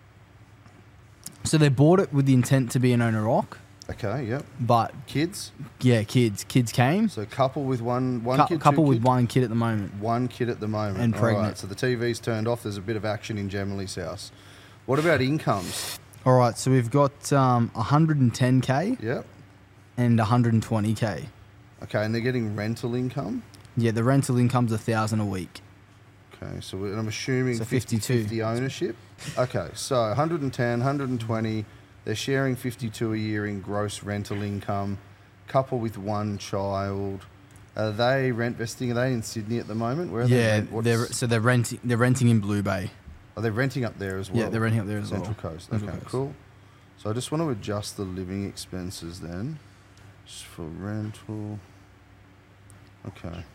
So they bought it with the intent to be an owner rock. Okay. Yep. But Kids. yeah, kids came. So couple with one kid. Couple two with kid? one kid at the moment. One kid at the moment. And All pregnant. right, so the TV's turned off. There's a bit of action in Gemily's house. What about incomes? All right, so we've got 110K Yep. and 120K. Okay, and they're getting rental income? Yeah, the rental income's 1,000 a week. Okay, so I'm assuming So 50 52. ownership. Okay, so 110, 120, they're sharing 52 a year in gross rental income, couple with one child. Are they rent vesting? Are they in Sydney at the moment? Where are Yeah, they? they're renting in Blue Bay. Are they renting up there as well? Yeah, they're renting up there as Central well. Coast. Central Okay, Coast. cool. So I just want to adjust the living expenses then. Just for rental. Okay.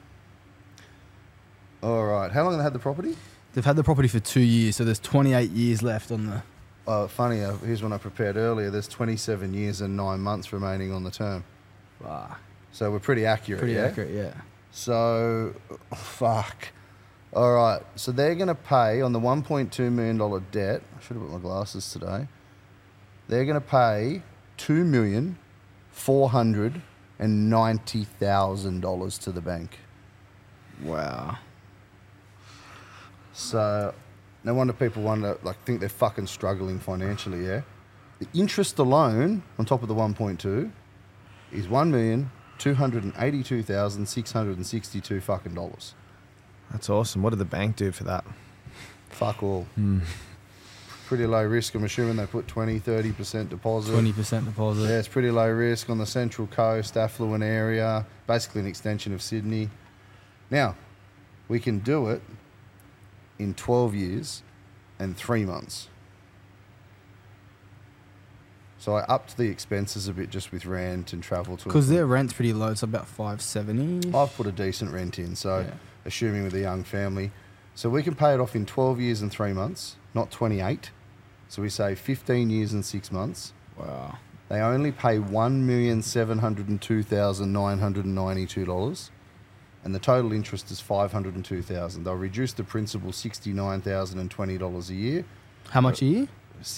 All right. How long have they had the property? They've had the property for 2 years, so there's 28 years left on the... Funny, here's one I prepared earlier. There's 27 years and 9 months remaining on the term. So we're pretty accurate, Pretty yeah? accurate, yeah. So, fuck. All right. So they're going to pay on the $1.2 million debt. I should have put my glasses today. They're going to pay $2,490,000 to the bank. Wow. So, no wonder people think they're fucking struggling financially, yeah? The interest alone on top of the 1.2 is $1,282,662 fucking dollars. That's awesome. What did the bank do for that? Fuck all. Pretty low risk. I'm assuming they put 20-30% deposit. 20% deposit. Yeah, it's pretty low risk on the Central Coast, affluent area, basically an extension of Sydney. Now, we can do it in 12 years and 3 months. So I upped the expenses a bit just with rent and travel to... Because their rent's pretty low. It's about $570. I've put a decent rent in, so Yeah. assuming with a young family. So we can pay it off in 12 years and 3 months, not 28. So we say 15 years and 6 months. Wow. They only pay $1,702,992, and the total interest is $502,000. They'll reduce the principal $69,020 a year. How much a year?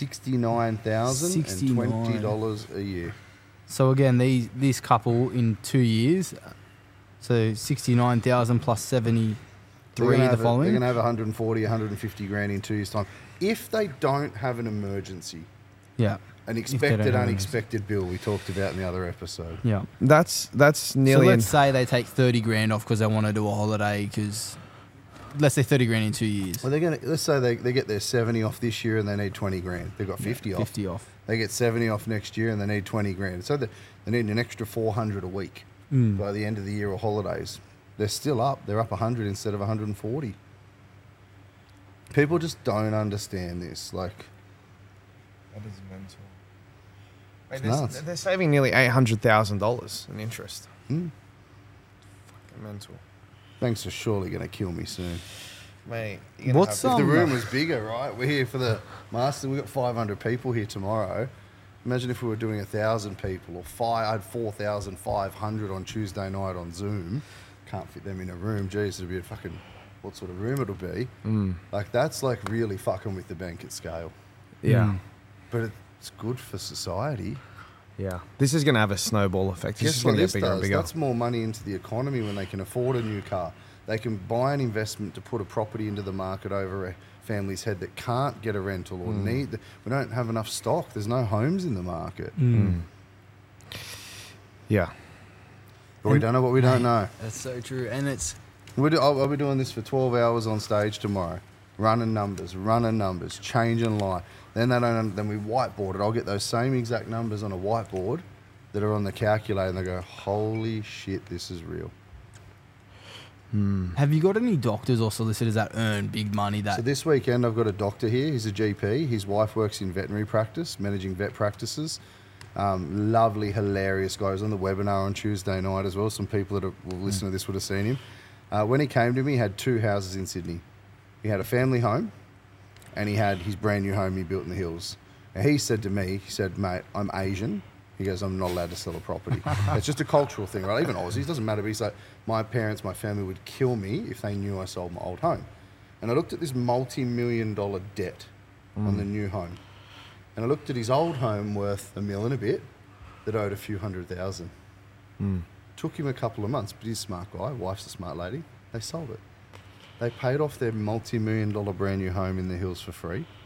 $69,020 a year. So again, this couple in 2 years, so 69,000 plus 73 the following. They're going to have 140, 150 grand in 2 years' time. If they don't have an emergency, Yeah. an expected, unexpected bill we talked about in the other episode. Yeah. That's So nearly... let's say they take 30 grand off because they want to do a holiday because... Let's say 30 grand in 2 years. Well, let's say they get their 70 off this year and they need 20 grand. They've got 50 off. 50 off. They get 70 off next year and they need 20 grand. So they need an extra 400 a week by the end of the year or holidays. They're still up. They're up 100 instead of 140. People just don't understand this. Like, That is mental. It's nuts. They're saving nearly $800,000 in interest. Fucking mental. banks are surely going to kill me soon. Mate, What's If the room was bigger, right? We're here for the master. We've got 500 people here tomorrow. Imagine if we were doing 1,000 people, or I had 4,500 on Tuesday night on Zoom. Can't fit them in a room. Geez, it'd be a fucking... What sort of room it'll be. Like, that's like really fucking with the bank at scale. Yeah. But it's good for society. Yeah. This is going to have a snowball effect. This is Guess going what to this get bigger and does? bigger. That's more money into the economy when they can afford a new car. They can buy an investment to put a property into the market over a family's head that can't get a rental or need... We don't have enough stock. There's no homes in the market. Yeah. But we don't know what we don't know. That's so true. And it's... I'll be doing this for 12 hours on stage tomorrow. Running numbers, changing light. Then we whiteboard it. I'll get those same exact numbers on a whiteboard that are on the calculator, and they go, holy shit, this is real. Have you got any doctors or solicitors that earn big money So this weekend I've got a doctor here. He's a GP. His wife works in veterinary practice, managing vet practices. Lovely, hilarious guy. He was on the webinar on Tuesday night as well. Some people that will listen to this would have seen him. When he came to me, he had 2 houses in Sydney. He had a family home, and he had his brand new home he built in the hills. And he said to me, mate, I'm Asian. He goes, I'm not allowed to sell a property. It's just a cultural thing, right? Even Aussies, doesn't matter. But he's like, my parents, my family would kill me if they knew I sold my old home. And I looked at this multi-million-dollar debt on the new home. And I looked at his old home worth $1 million and a bit that owed a few $100,000. Took him a couple of months, but he's a smart guy. Wife's a smart lady. They sold it. They paid off their multi-million-dollar brand new home in the hills for free.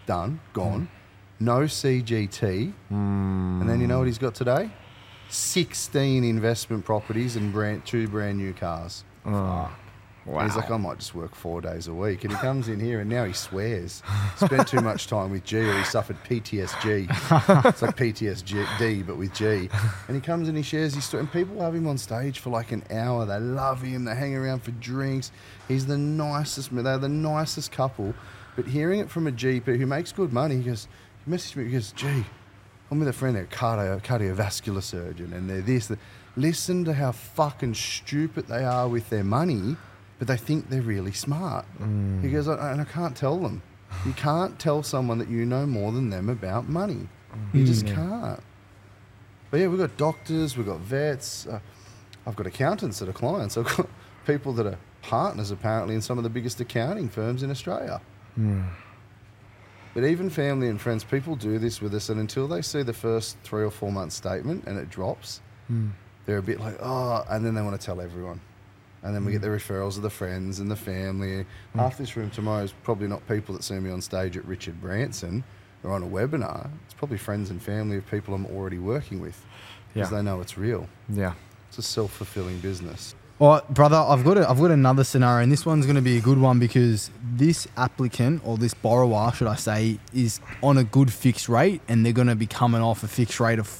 done, gone. No CGT. And then you know what he's got today? 16 investment properties and 2 brand new cars. Wow. He's like, I might just work 4 days a week. And he comes in here and now he swears. Spent too much time with G, or he suffered PTSD. It's like PTSD, but with G. And he comes and he shares his story. And people have him on stage for like an hour. They love him. They hang around for drinks. He's the nicest, they're the nicest couple. But hearing it from a GP who makes good money, he messaged me, he goes, G, I'm with a friend, they're a cardiovascular surgeon, and they're this. Listen to how fucking stupid they are with their money, but they think they're really smart. He goes, and I can't tell them. You can't tell someone that you know more than them about money. You just can't. But yeah, we've got doctors, we've got vets. I've got accountants that are clients. I've got people that are partners, apparently, in some of the biggest accounting firms in Australia. But even family and friends, people do this with us, and until they see the first 3 or 4 month statement and it drops, they're a bit like, oh, and then they want to tell everyone. And then we get the referrals of the friends and the family. Half this room tomorrow is probably not people that see me on stage at Richard Branson or on a webinar. It's probably friends and family of people I'm already working with because they know it's real. Yeah. It's a self-fulfilling business. All right, brother, I've got another scenario, and this one's going to be a good one because this applicant, or this borrower, should I say, is on a good fixed rate, and they're going to be coming off a fixed rate of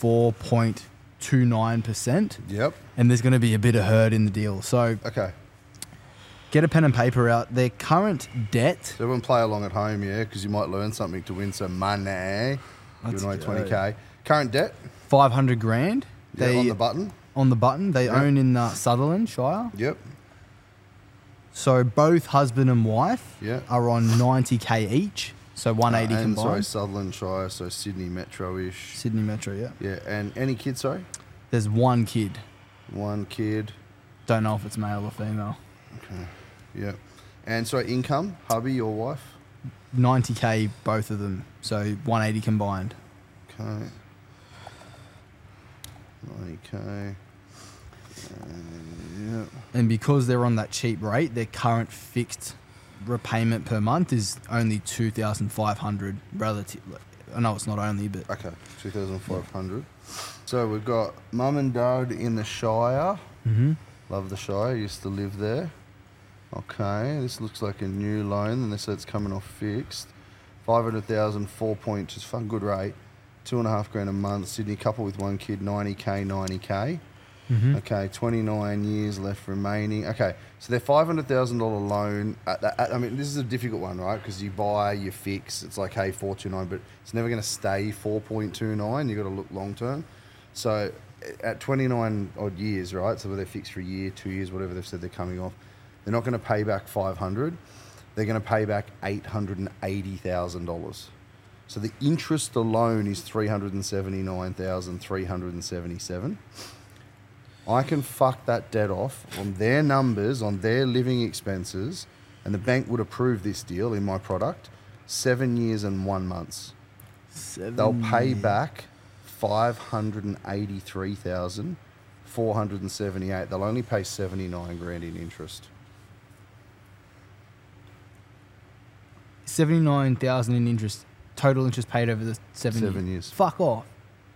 4.29%. Yep. And there's going to be a bit of hurt in the deal. So, okay, get a pen and paper out. Their current debt. So everyone play along at home, yeah, because you might learn something to win some money. Giving away 20K. Current debt? 500 grand. Yeah, on the button. On the button. They own in Sutherland Shire. Yep. So both husband and wife are on 90K each. So 180 and combined. Sorry, Sutherland Shire, so Sydney Metro-ish. Sydney Metro, yeah. Yeah, and any kids, sorry? There's one kid. One kid. Don't know if it's male or female. Okay, yeah. And sorry, income, hubby or wife? 90K both of them, so 180 combined. Okay. 90K. Yeah. And because they're on that cheap rate, their current fixed repayment per month is only 2,500 relative. I know it's not only, but okay, 2,500. So we've got mum and dad in the Shire. Love the Shire. Used to live there. Okay, this looks like a new loan, and they said it's coming off fixed. 500,000, 4 points, just fun, good rate. 2.5 grand a month. Sydney couple with one kid, 90K, 90K. Okay, 29 years left remaining. Okay, so their $500,000 loan. I mean, this is a difficult one, right? Because you buy, you fix. It's like, hey, 429, but it's never going to stay 4.29. You got to look long term. So at 29 odd years, right? So they're fixed for a year, 2 years, whatever they've said they're coming off. They're not going to pay back 500. They're going to pay back $880,000. So the interest alone is $379,377. I can fuck that debt off on their numbers, on their living expenses, and the bank would approve this deal in my product, 7 years and 1 month. They'll pay back $583,478. They'll only pay 79 grand in interest. 79,000 in interest. Total interest paid over the 7 years. Fuck off.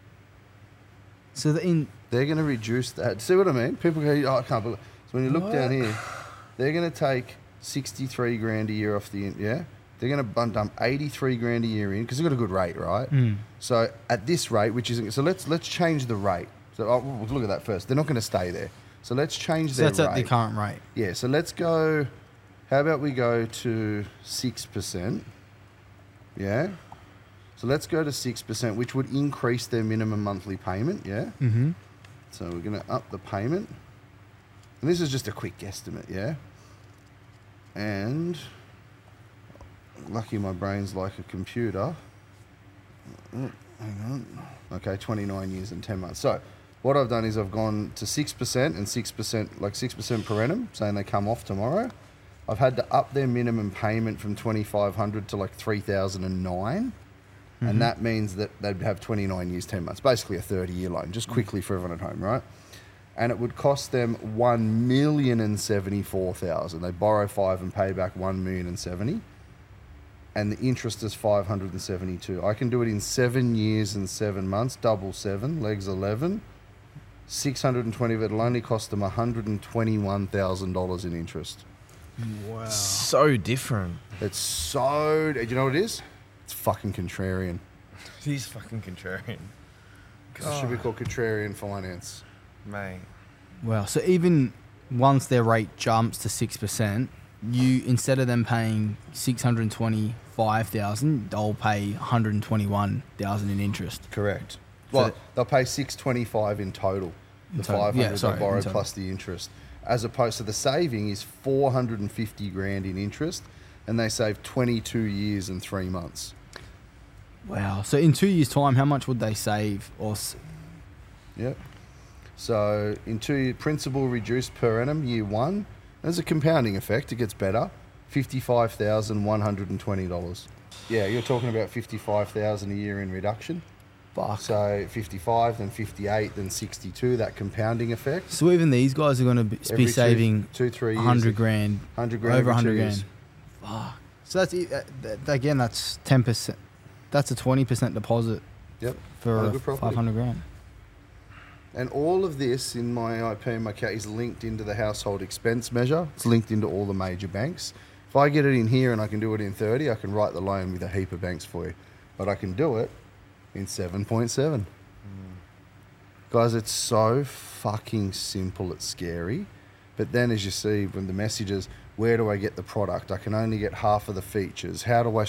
So they're going to reduce that. See what I mean? People go, oh, I can't believe. So when you look down here, they're going to take 63 grand a year off the, yeah? They're going to dump 83 grand a year in because they've got a good rate, right? So at this rate, which isn't, so let's change the rate. So we'll look at that first. They're not going to stay there. So let's change their rate. So that's at the current rate. Yeah. So let's go, how about we go to 6%? Yeah. So let's go to 6%, which would increase their minimum monthly payment, yeah? So we're going to up the payment. And this is just a quick guesstimate, yeah? And lucky my brain's like a computer. Hang on. Okay, 29 years and 10 months. So what I've done is I've gone to 6% and 6%, like 6% per annum, saying they come off tomorrow. I've had to up their minimum payment from 2,500 to like 3,009. And that means that they'd have 29 years, 10 months, basically a 30-year loan, just quickly for everyone at home, right? And it would cost them $1,074,000. They borrow 5 and pay back $1,070,000. and the interest is 572. I can do it in 7 years and 7 months, double 7, legs 11. 620 of it will only cost them $121,000 in interest. Wow. So different. It's so... Do you know what it is? It's fucking contrarian. He's fucking contrarian. It should be called contrarian finance. Mate. Wow. So even once their rate jumps to 6%, you, instead of them paying $625,000, they'll pay $121,000 in interest. Correct. Well, they'll pay $625 in total. The $500 they borrow plus the interest. As opposed to the saving is $450,000 in interest, and they save 22 years and 3 months. Wow. So in 2 years' time, how much would they save? Yep. So in 2 years, principal reduced per annum, year 1. There's a compounding effect. It gets better. $55,120. Yeah, you're talking about $55,000 a year in reduction. Fuck. So 55, then 58, then 62. That compounding effect. So even these guys are going to be saving 2-3 years. $100,000. Over $100,000. Fuck. So that's again. That's 10%. That's a 20% deposit. Yep. For $500,000. And all of this in my IP and my cat is linked into the household expense measure. It's linked into all the major banks. If I get it in here and I can do it in 30, I can write the loan with a heap of banks for you. But I can do it in 7.7. Guys, it's so fucking simple, it's scary. But then as you see when the messages, where do I get the product? I can only get half of the features. How do I,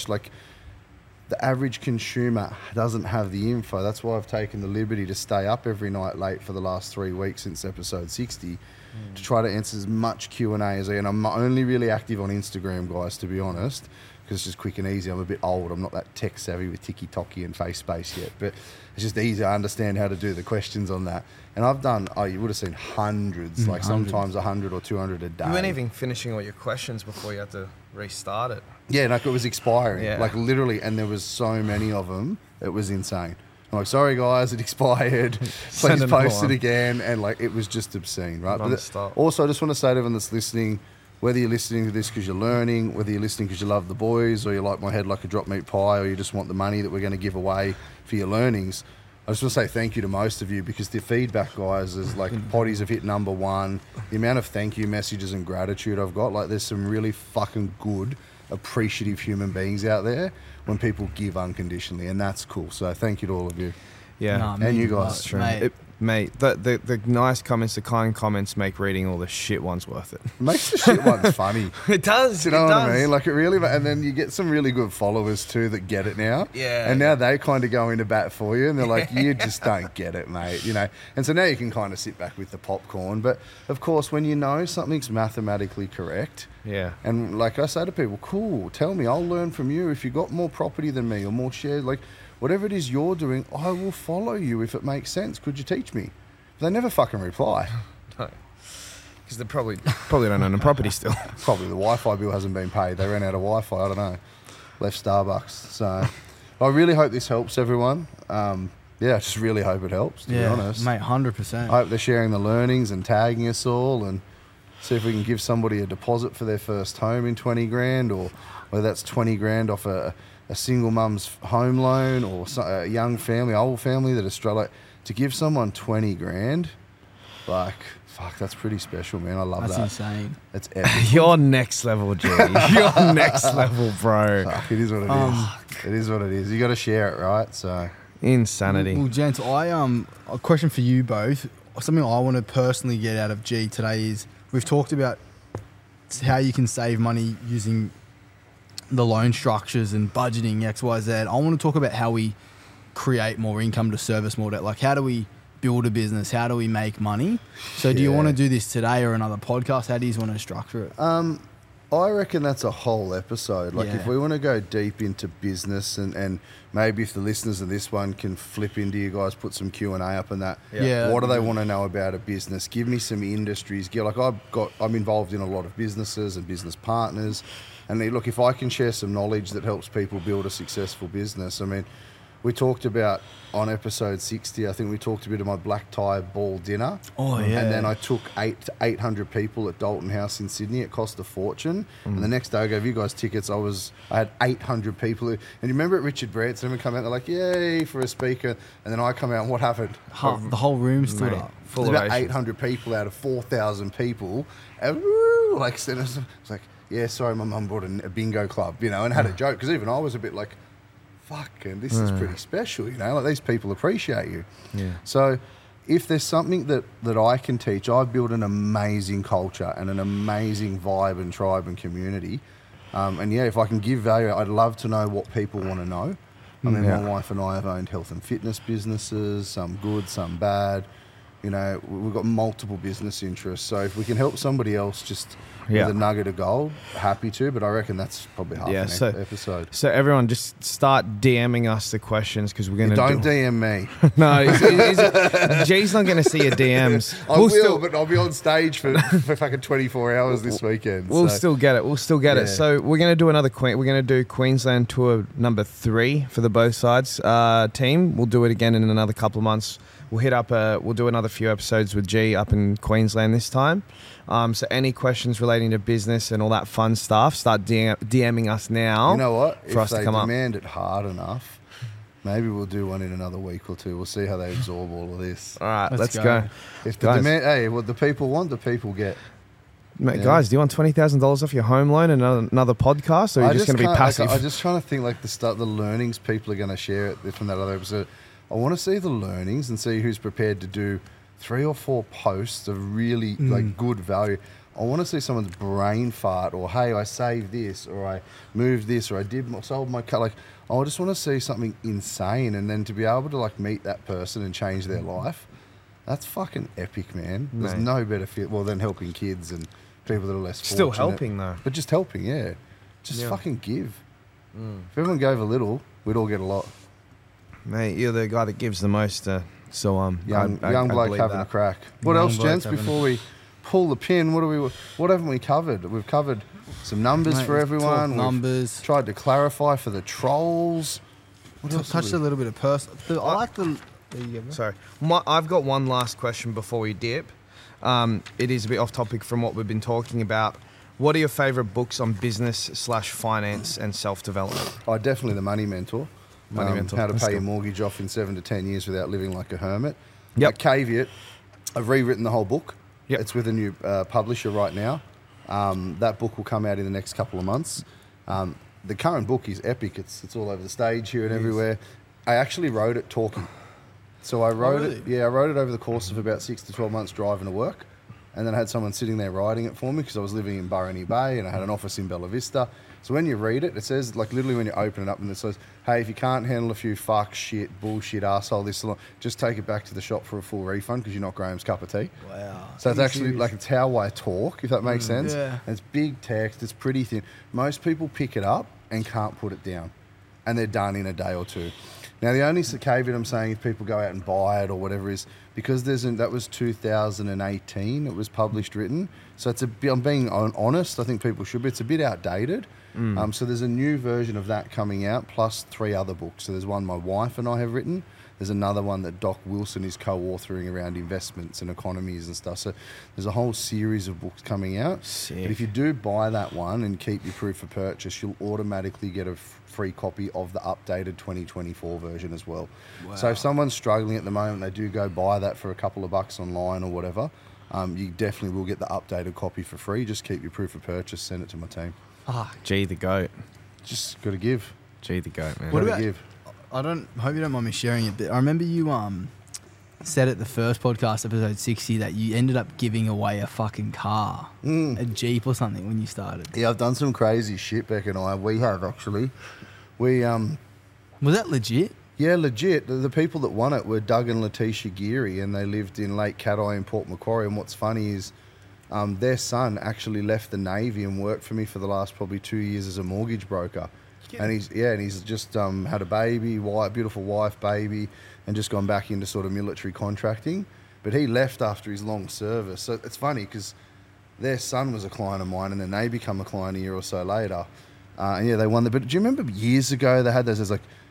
the average consumer doesn't have the info. That's why I've taken the liberty to stay up every night late for the last 3 weeks since episode 60 to try to answer as much Q&A as I can. I'm only really active on Instagram, guys, to be honest, because it's just quick and easy. I'm a bit old. I'm not that tech savvy with TikTok and FaceSpace yet, but it's just easy. I understand how to do the questions on that. And I've done, you would have seen hundreds, sometimes 100 or 200 a day. You weren't even finishing all your questions before you had to restart it. Yeah, it was expiring, literally, and there was so many of them, it was insane. I'm like, sorry guys, it expired, please post it again, and it was just obscene, right? But also, I just want to say to everyone that's listening, whether you're listening to this because you're learning, whether you're listening because you love the boys, or you like my head like a drop meat pie, or you just want the money that we're going to give away for your learnings, I just want to say thank you to most of you, because the feedback, guys, is potties have hit number 1. The amount of thank you messages and gratitude I've got, there's some really fucking good, appreciative human beings out there when people give unconditionally, and that's cool. So thank you to all of you. Yeah, and you guys. Mate, the nice comments, the kind comments make reading all the shit ones worth it. It makes the shit ones funny. It does. Do you know what I mean? It really, and then you get some really good followers too that get it now. Yeah. And now they kind of go into bat for you, and they're like, you just don't get it, mate. And so now you can kind of sit back with the popcorn. But of course, when you know something's mathematically correct, and like I say to people, cool, tell me, I'll learn from you. If you've got more property than me or more shares, whatever it is you're doing, I will follow you if it makes sense. Could you teach me? They never fucking reply. No. Because they probably don't own a property still. Probably the Wi-Fi bill hasn't been paid. They ran out of Wi-Fi, I don't know. Left Starbucks. So I really hope this helps everyone. I just really hope it helps, to be honest. Mate, 100%. I hope they're sharing the learnings and tagging us all, and see if we can give somebody a deposit for their first home in 20 grand, or whether that's 20 grand off a single mum's home loan, or a young family, old family that is struggling. To give someone 20 grand, fuck, that's pretty special, man. I love that. That's insane. It's epic. You're next level, G. You're next level, bro. Fuck, it is what it is. It is what it is. You got to share it, right? So insanity. Well, gents, a question for you both. Something I want to personally get out of G today is we've talked about how you can save money using the loan structures and budgeting X, Y, Z. I want to talk about how we create more income to service more debt. How do we build a business? How do we make money? So do you want to do this today or another podcast? How do you want to structure it? I reckon that's a whole episode. If we want to go deep into business, and maybe if the listeners of this one can flip into you guys, put some Q&A up and that. What do they want to know about a business? Give me some industries. I'm involved in a lot of businesses and business partners. And look, if I can share some knowledge that helps people build a successful business, we talked about on episode 60, I think we talked a bit of my black tie ball dinner. Oh, yeah. And then I took 800 people at Dalton House in Sydney. It cost a fortune. And the next day I gave you guys tickets. I had 800 people. And you remember at Richard Branson, we come out, they're like, yay, for a speaker. And then I come out and what happened? The whole room stood up. There's about 800 people out of 4,000 people. And woo, like, it's like, yeah, sorry, my mum brought a bingo club, you know, and had a joke. Because even I was a bit like, fuck, and this is pretty special, you know, like these people appreciate you. Yeah. So if there's something that I can teach, I've built an amazing culture and an amazing vibe and tribe and community. And yeah, if I can give value, I'd love to know what people want to know. I mean, my wife and I have owned health and fitness businesses, some good, some bad. You know, we've got multiple business interests. So if we can help somebody else just with a nugget of gold, happy to. But I reckon that's probably half an episode. So everyone just start DMing us the questions because we're going to Don't DM me. No, G's not going to see your DMs. But I'll be on stage for fucking 24 hours this weekend. We'll still get it. it. So we're going to do we're going to do Queensland Tour number 3 for the both sides team. We'll do it again in another couple of months. We'll do another few episodes with G up in Queensland this time. So any questions relating to business and all that fun stuff, start DMing us now. You know what? For us to come up. If they demand it hard enough, maybe we'll do one in another week or two. We'll see how they absorb all of this. All right, let's go. If the demand, what the people want, the people get. Mate, guys, do you want $20,000 off your home loan and another podcast, or are you just going to be passive? I'm just trying to think like the learnings people are going to share from that other episode. I want to see the learnings and see who's prepared to do 3 or 4 posts of really like good value. I want to see someone's brain fart, or hey, I saved this, or I moved this, or I sold my car. Like, I just want to see something insane, and then to be able to like meet that person and change their life. That's fucking epic, man. There's no better fit than helping kids and people that are less fortunate. Still helping though, but just helping, just fucking give. If everyone gave a little, we'd all get a lot. Mate, you're the guy that gives the most. Young bloke having a crack. What else, gents? Before we pull the pin, what haven't we covered? We've covered some numbers for everyone. Numbers. We've tried to clarify for the trolls. Touched a little bit of personal. I like the. There you go. Sorry, I've got one last question before we dip. It is a bit off topic from what we've been talking about. What are your favourite books on business/finance and self-development? Definitely The Money Mentor. How to pay your mortgage off in 7 to 10 years without living like a hermit. Yep. Caveat, I've rewritten the whole book. Yep. It's with a new publisher right now. That book will come out in the next couple of months. The current book is epic. It's all over the stage here and everywhere. I actually wrote it talking. So I wrote it. Yeah, I wrote it over the course of about 6 to 12 months driving to work. And then I had someone sitting there writing it for me because I was living in Burrony Bay and I had an office in Bella Vista. So when you read it, it says, like literally when you open it up and it says, hey, if you can't handle a few fuck, shit, bullshit, arsehole, this, just take it back to the shop for a full refund because you're not Graham's cup of tea. Wow. So it's actually like, it's how I talk, if that makes sense. Yeah. And it's big text, it's pretty thin. Most people pick it up and can't put it down. And they're done in a day or two. Now, the only caveat I'm saying if people go out and buy it or whatever is because that was 2018, it was published, written. So I'm being honest, I think people should be. It's a bit outdated. So there's a new version of that coming out, plus 3 other books. So there's one my wife and I have written. There's another one that Doc Wilson is co-authoring around investments and economies and stuff. So there's a whole series of books coming out. Sick. But if you do buy that one and keep your proof of purchase, you'll automatically get a free copy of the updated 2024 version as well. Wow. So if someone's struggling at the moment, they do go buy that for a couple of bucks online or whatever, you definitely will get the updated copy for free. Just keep your proof of purchase, send it to my team. G the GOAT. Just got to give. G the GOAT, man. What about, give. I hope you don't mind me sharing it, but I remember you said at the first podcast, episode 60, that you ended up giving away a fucking car, a Jeep or something when you started. Yeah, I've done some crazy shit, Beck and I. We have, actually. Was that legit? Yeah, legit. The people that won it were Doug and Letitia Geary, and they lived in Lake Cat-Eye in Port Macquarie. And what's funny is their son actually left the Navy and worked for me for the last probably 2 years as a mortgage broker. And he's just had a baby, beautiful wife, baby, and just gone back into sort of military contracting. But he left after his long service. So it's funny because their son was a client of mine, and then they become a client a year or so later. And yeah, they won But do you remember years ago they had those as like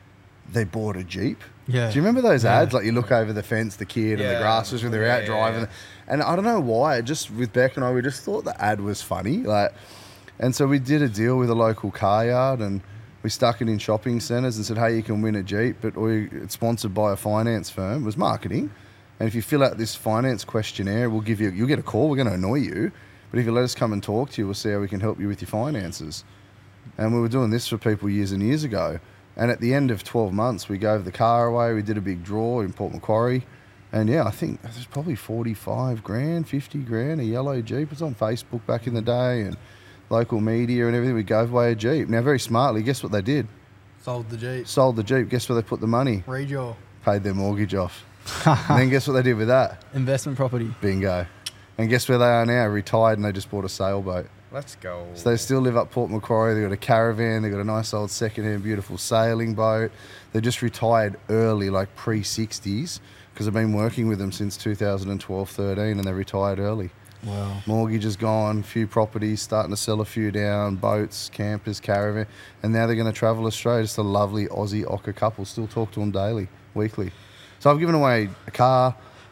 they bought a Jeep. Yeah. Do you remember those ads? Like you look over the fence, the kid and the grasses when they're out driving. And I don't know why, just with Beck and I, we just thought the ad was funny. And so we did a deal with a local car yard and we stuck it in shopping centres and said, hey, you can win a Jeep, but it's sponsored by a finance firm. It was marketing. And if you fill out this finance questionnaire, you'll get a call. We're going to annoy you. But if you let us come and talk to you, we'll see how we can help you with your finances. And we were doing this for people years and years ago. And at the end of 12 months, we gave the car away. We did a big draw in Port Macquarie. And I think there's probably 45 grand, 50 grand, a yellow Jeep. It was on Facebook back in the day and local media and everything. We gave away a Jeep. Now, very smartly, guess what they did? Sold the Jeep. Guess where they put the money? Redraw. Paid their mortgage off. And then guess what they did with that? Investment property. Bingo. And guess where they are now? Retired, and they just bought a sailboat. Let's go. So they still live up Port Macquarie. They've got a caravan. They've got a nice old second-hand beautiful sailing boat. They just retired early, like pre-60s, because I've been working with them since 2012-13, and they retired early. Wow. Mortgage is gone, few properties, starting to sell a few down, boats, campers, caravan, and now they're going to travel Australia. Just a lovely Aussie Ocker couple. Still talk to them daily, weekly. So I've given away a car.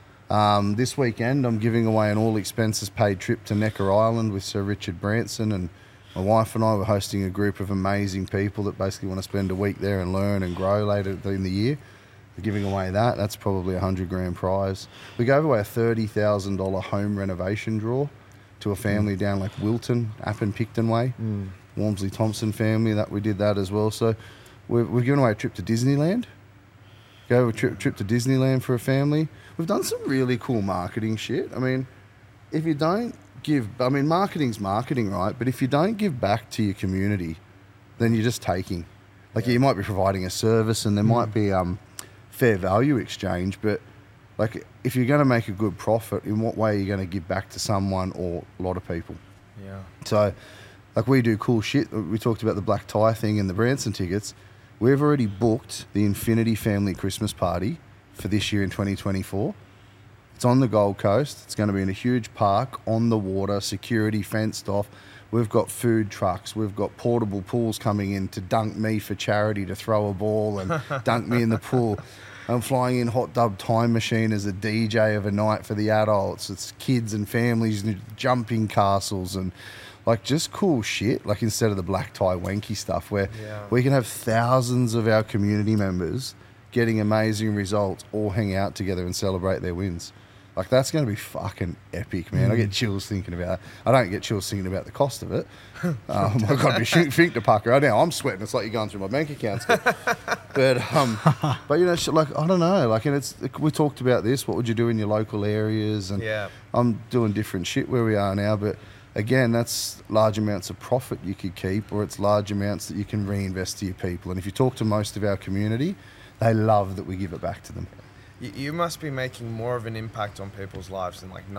This weekend, I'm giving away an all-expenses-paid trip to Necker Island with Sir Richard Branson, and my wife and I were hosting a group of amazing people that basically want to spend a week there and learn and grow later in the year. We're giving away that. That's probably a 100 grand prize. We gave away a $30,000 home renovation draw to a family down like Wilton, Appin Picton Way, Walmsley Thompson family. That we did that as well. So we've given away a trip to Disneyland. Go a trip to Disneyland for a family. We've done some really cool marketing shit. I mean, if you don't marketing's marketing, right? But if you don't give back to your community, then you're just taking. Like you might be providing a service and there might be fair value exchange, but like if you're going to make a good profit, in what way are you going to give back to someone or a lot of people? Yeah. So like we do cool shit. We talked about the black tie thing and the Branson tickets. We've already booked the Infinity Family Christmas Party for this year in 2024. It's on the Gold Coast. It's going to be in a huge park, on the water, security fenced off. We've got food trucks. We've got portable pools coming in to dunk me for charity, to throw a ball and dunk me in the pool. I'm flying in Hot Dub Time Machine as a DJ of a night for the adults. It's kids and families, jumping castles and like just cool shit, like instead of the black tie wanky stuff where we can have thousands of our community members getting amazing results all hang out together and celebrate their wins. Like that's going to be fucking epic, man. I get chills thinking about it. I don't get chills thinking about the cost of it. My God, be think to pucker. Right now I'm sweating. It's like you're going through my bank accounts. But you know, like I don't know. Like, and we talked about this. What would you do in your local areas? And I'm doing different shit where we are now, but. Again, that's large amounts of profit you could keep, or it's large amounts that you can reinvest to your people. And if you talk to most of our community, they love that we give it back to them. You must be making more of an impact on people's lives than like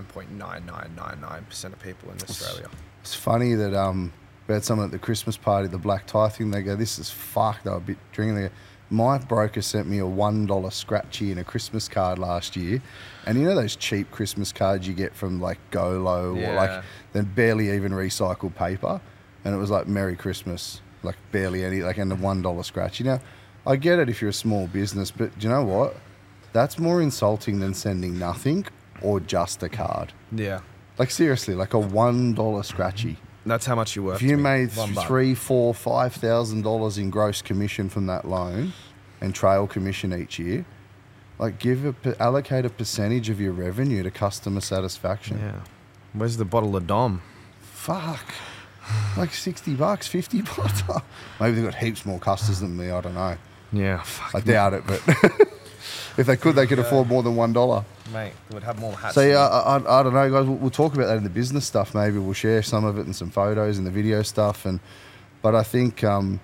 99.9999% of people in Australia. It's funny that we had someone at the Christmas party, the black tie thing, they go, this is fucked. They were a bit drinking. They go, my broker sent me a $1 scratchy in a Christmas card last year. And you know those cheap Christmas cards you get from like Golo or like they're barely even recycled paper? And it was like Merry Christmas, like barely any, like and a $1 scratchy. Now, I get it if you're a small business, but do you know what? That's more insulting than sending nothing or just a card. Yeah. Like seriously, like a $1 scratchy. That's how much you worth. If you made $3,000, $4,000, $5,000 in gross commission from that loan and trail commission each year, like allocate a percentage of your revenue to customer satisfaction. Yeah. Where's the bottle of Dom? Fuck. Like $60, $50. Maybe they've got heaps more customers than me. I don't know. Yeah. I doubt it, but if they could afford more than $1. Mate, they would have more hats. So yeah, I don't know, guys. We'll talk about that in the business stuff. Maybe we'll share some of it and some photos and the video stuff. But I think,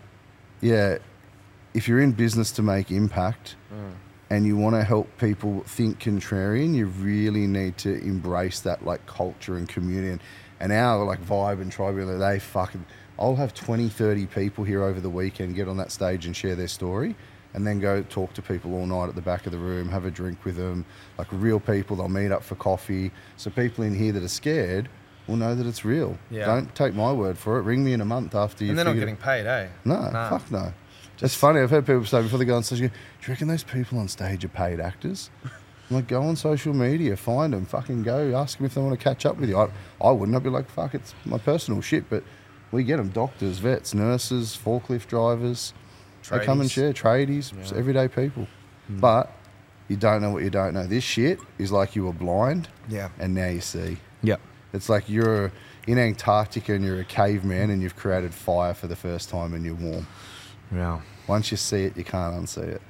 if you're in business to make impact and you want to help people think contrarian, you really need to embrace that like culture and community and our like vibe and tribe. I'll have 20, 30 people here over the weekend get on that stage and share their story. And then go talk to people all night at the back of the room, have a drink with them, like real people. They'll meet up for coffee. So people in here that are scared will know that it's real. Yeah. Don't take my word for it. Ring me in a month after you. And they're not getting paid, eh? No, fuck no. It's funny. I've heard people say before they go on stage, do you reckon those people on stage are paid actors? I'm like, go on social media, find them, fucking go, ask them if they want to catch up with you. I wouldn't. I'd be like, fuck, it's my personal shit. But we get them, doctors, vets, nurses, forklift drivers. Tradies. They come and share, tradies, everyday people. But you don't know what you don't know. This shit is like you were blind, and now you see. Yep. It's like you're in Antarctica and you're a caveman and you've created fire for the first time and you're warm. Yeah. Once you see it, you can't unsee it.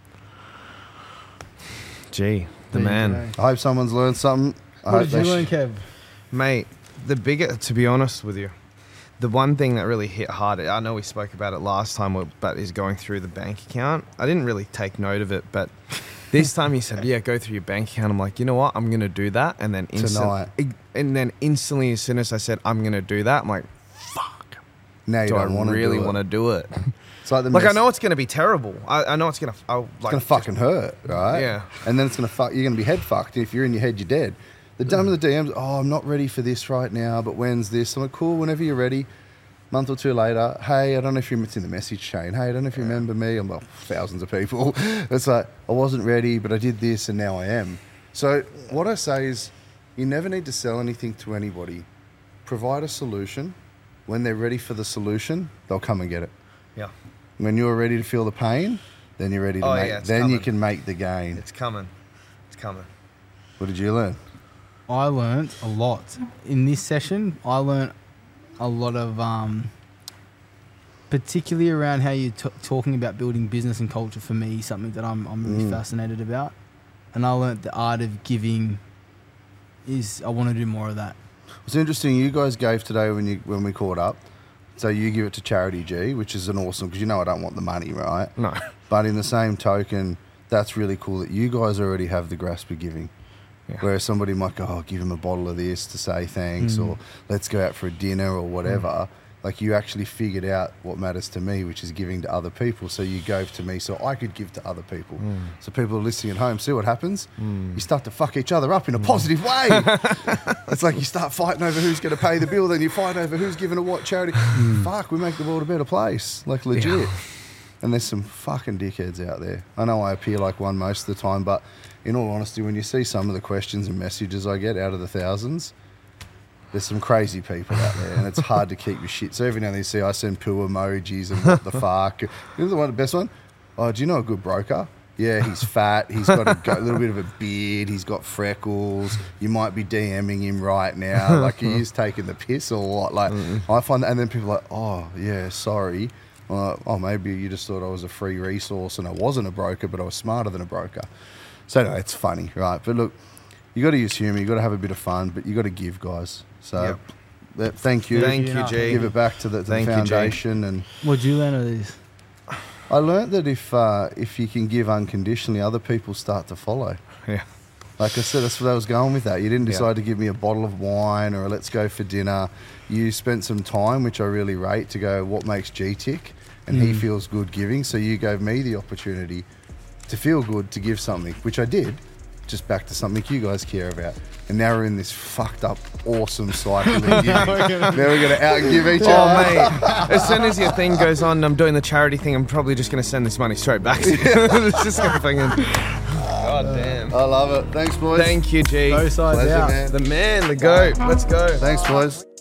Gee, the man. I hope someone's learned something. What did you learn, Kev? Mate, to be honest with you, the one thing that really hit hard, I know we spoke about it last time, but is going through the bank account. I didn't really take note of it, but this time he said, go through your bank account. I'm like, you know what? I'm going to do that. And then instantly, as soon as I said, I'm going to do that, I'm like, fuck. Now you don't want to really want to do it. It's like I know it's going to be terrible. I know it's going to... It's going to fucking hurt, right? Yeah. And then it's going to fuck... You're going to be head fucked. If you're in your head, you're dead. The done with the DMs, I'm not ready for this right now, but when's this? I'm like, cool, whenever you're ready. Month or two later, hey, I don't know if it's in the message chain. Hey, I don't know if you remember me. I'm like, thousands of people. It's like, I wasn't ready, but I did this and now I am. So what I say is, you never need to sell anything to anybody. Provide a solution. When they're ready for the solution, they'll come and get it. Yeah. When you're ready to feel the pain, then you're ready to make. Then coming. You can make the gain. It's coming. It's coming. What did you learn? I learned a lot in this session. I learned a lot of, particularly around how you're talking about building business and culture. For me, something that I'm really fascinated about, and I learned the art of giving. I want to do more of that. It's interesting. You guys gave today when we caught up. So you give it to Charity G, which is an awesome, because I don't want the money, right? No. But in the same token, that's really cool that you guys already have the grasp of giving. Yeah. Where somebody might go, I'll give him a bottle of this to say thanks, or let's go out for a dinner or whatever. Like, you actually figured out what matters to me, which is giving to other people. So you gave to me so I could give to other people. So people are listening at home, see what happens? You start to fuck each other up in a positive way. It's like you start fighting over who's going to pay the bill, then you fight over who's giving to what charity. Fuck, we make the world a better place. Like, legit. Yeah. And there's some fucking dickheads out there. I know I appear like one most of the time, but in all honesty, when you see some of the questions and messages I get out of the thousands, there's some crazy people out there, and it's hard to keep your shit. So every now and then you see I send poo emojis and what the fuck. You know the best one? Oh, do you know a good broker? Yeah, he's fat. He's got a little bit of a beard. He's got freckles. You might be DMing him right now. Like, he is taking the piss or what? Like, I find that, and then people are like, oh, yeah, sorry. Oh, maybe you just thought I was a free resource and I wasn't a broker, but I was smarter than a broker. So, no, it's funny, right? But look, you got to use humour. You got to have a bit of fun, but you got to give, guys. So, thank you. Thank you, G. Give it back to the foundation. And what'd you learn of this? I learnt that if you can give unconditionally, other people start to follow. Yeah. Like I said, that's what I was going with that. You didn't decide to give me a bottle of wine or a let's go for dinner. You spent some time, which I really rate, to go, what makes G tick? And he feels good giving. So you gave me the opportunity to feel good, to give something, which I did. Just back to something you guys care about. And now we're in this fucked up, awesome cycle of giving. Now we're going to outgive each other. Oh, mate. As soon as your thing goes on and I'm doing the charity thing, I'm probably just going to send this money straight back to you. It's just going to fucking... God damn. I love it. Thanks, boys. Thank you, G. Both sides Pleasure, out. man. The man, the goat. Let's go. Thanks, boys.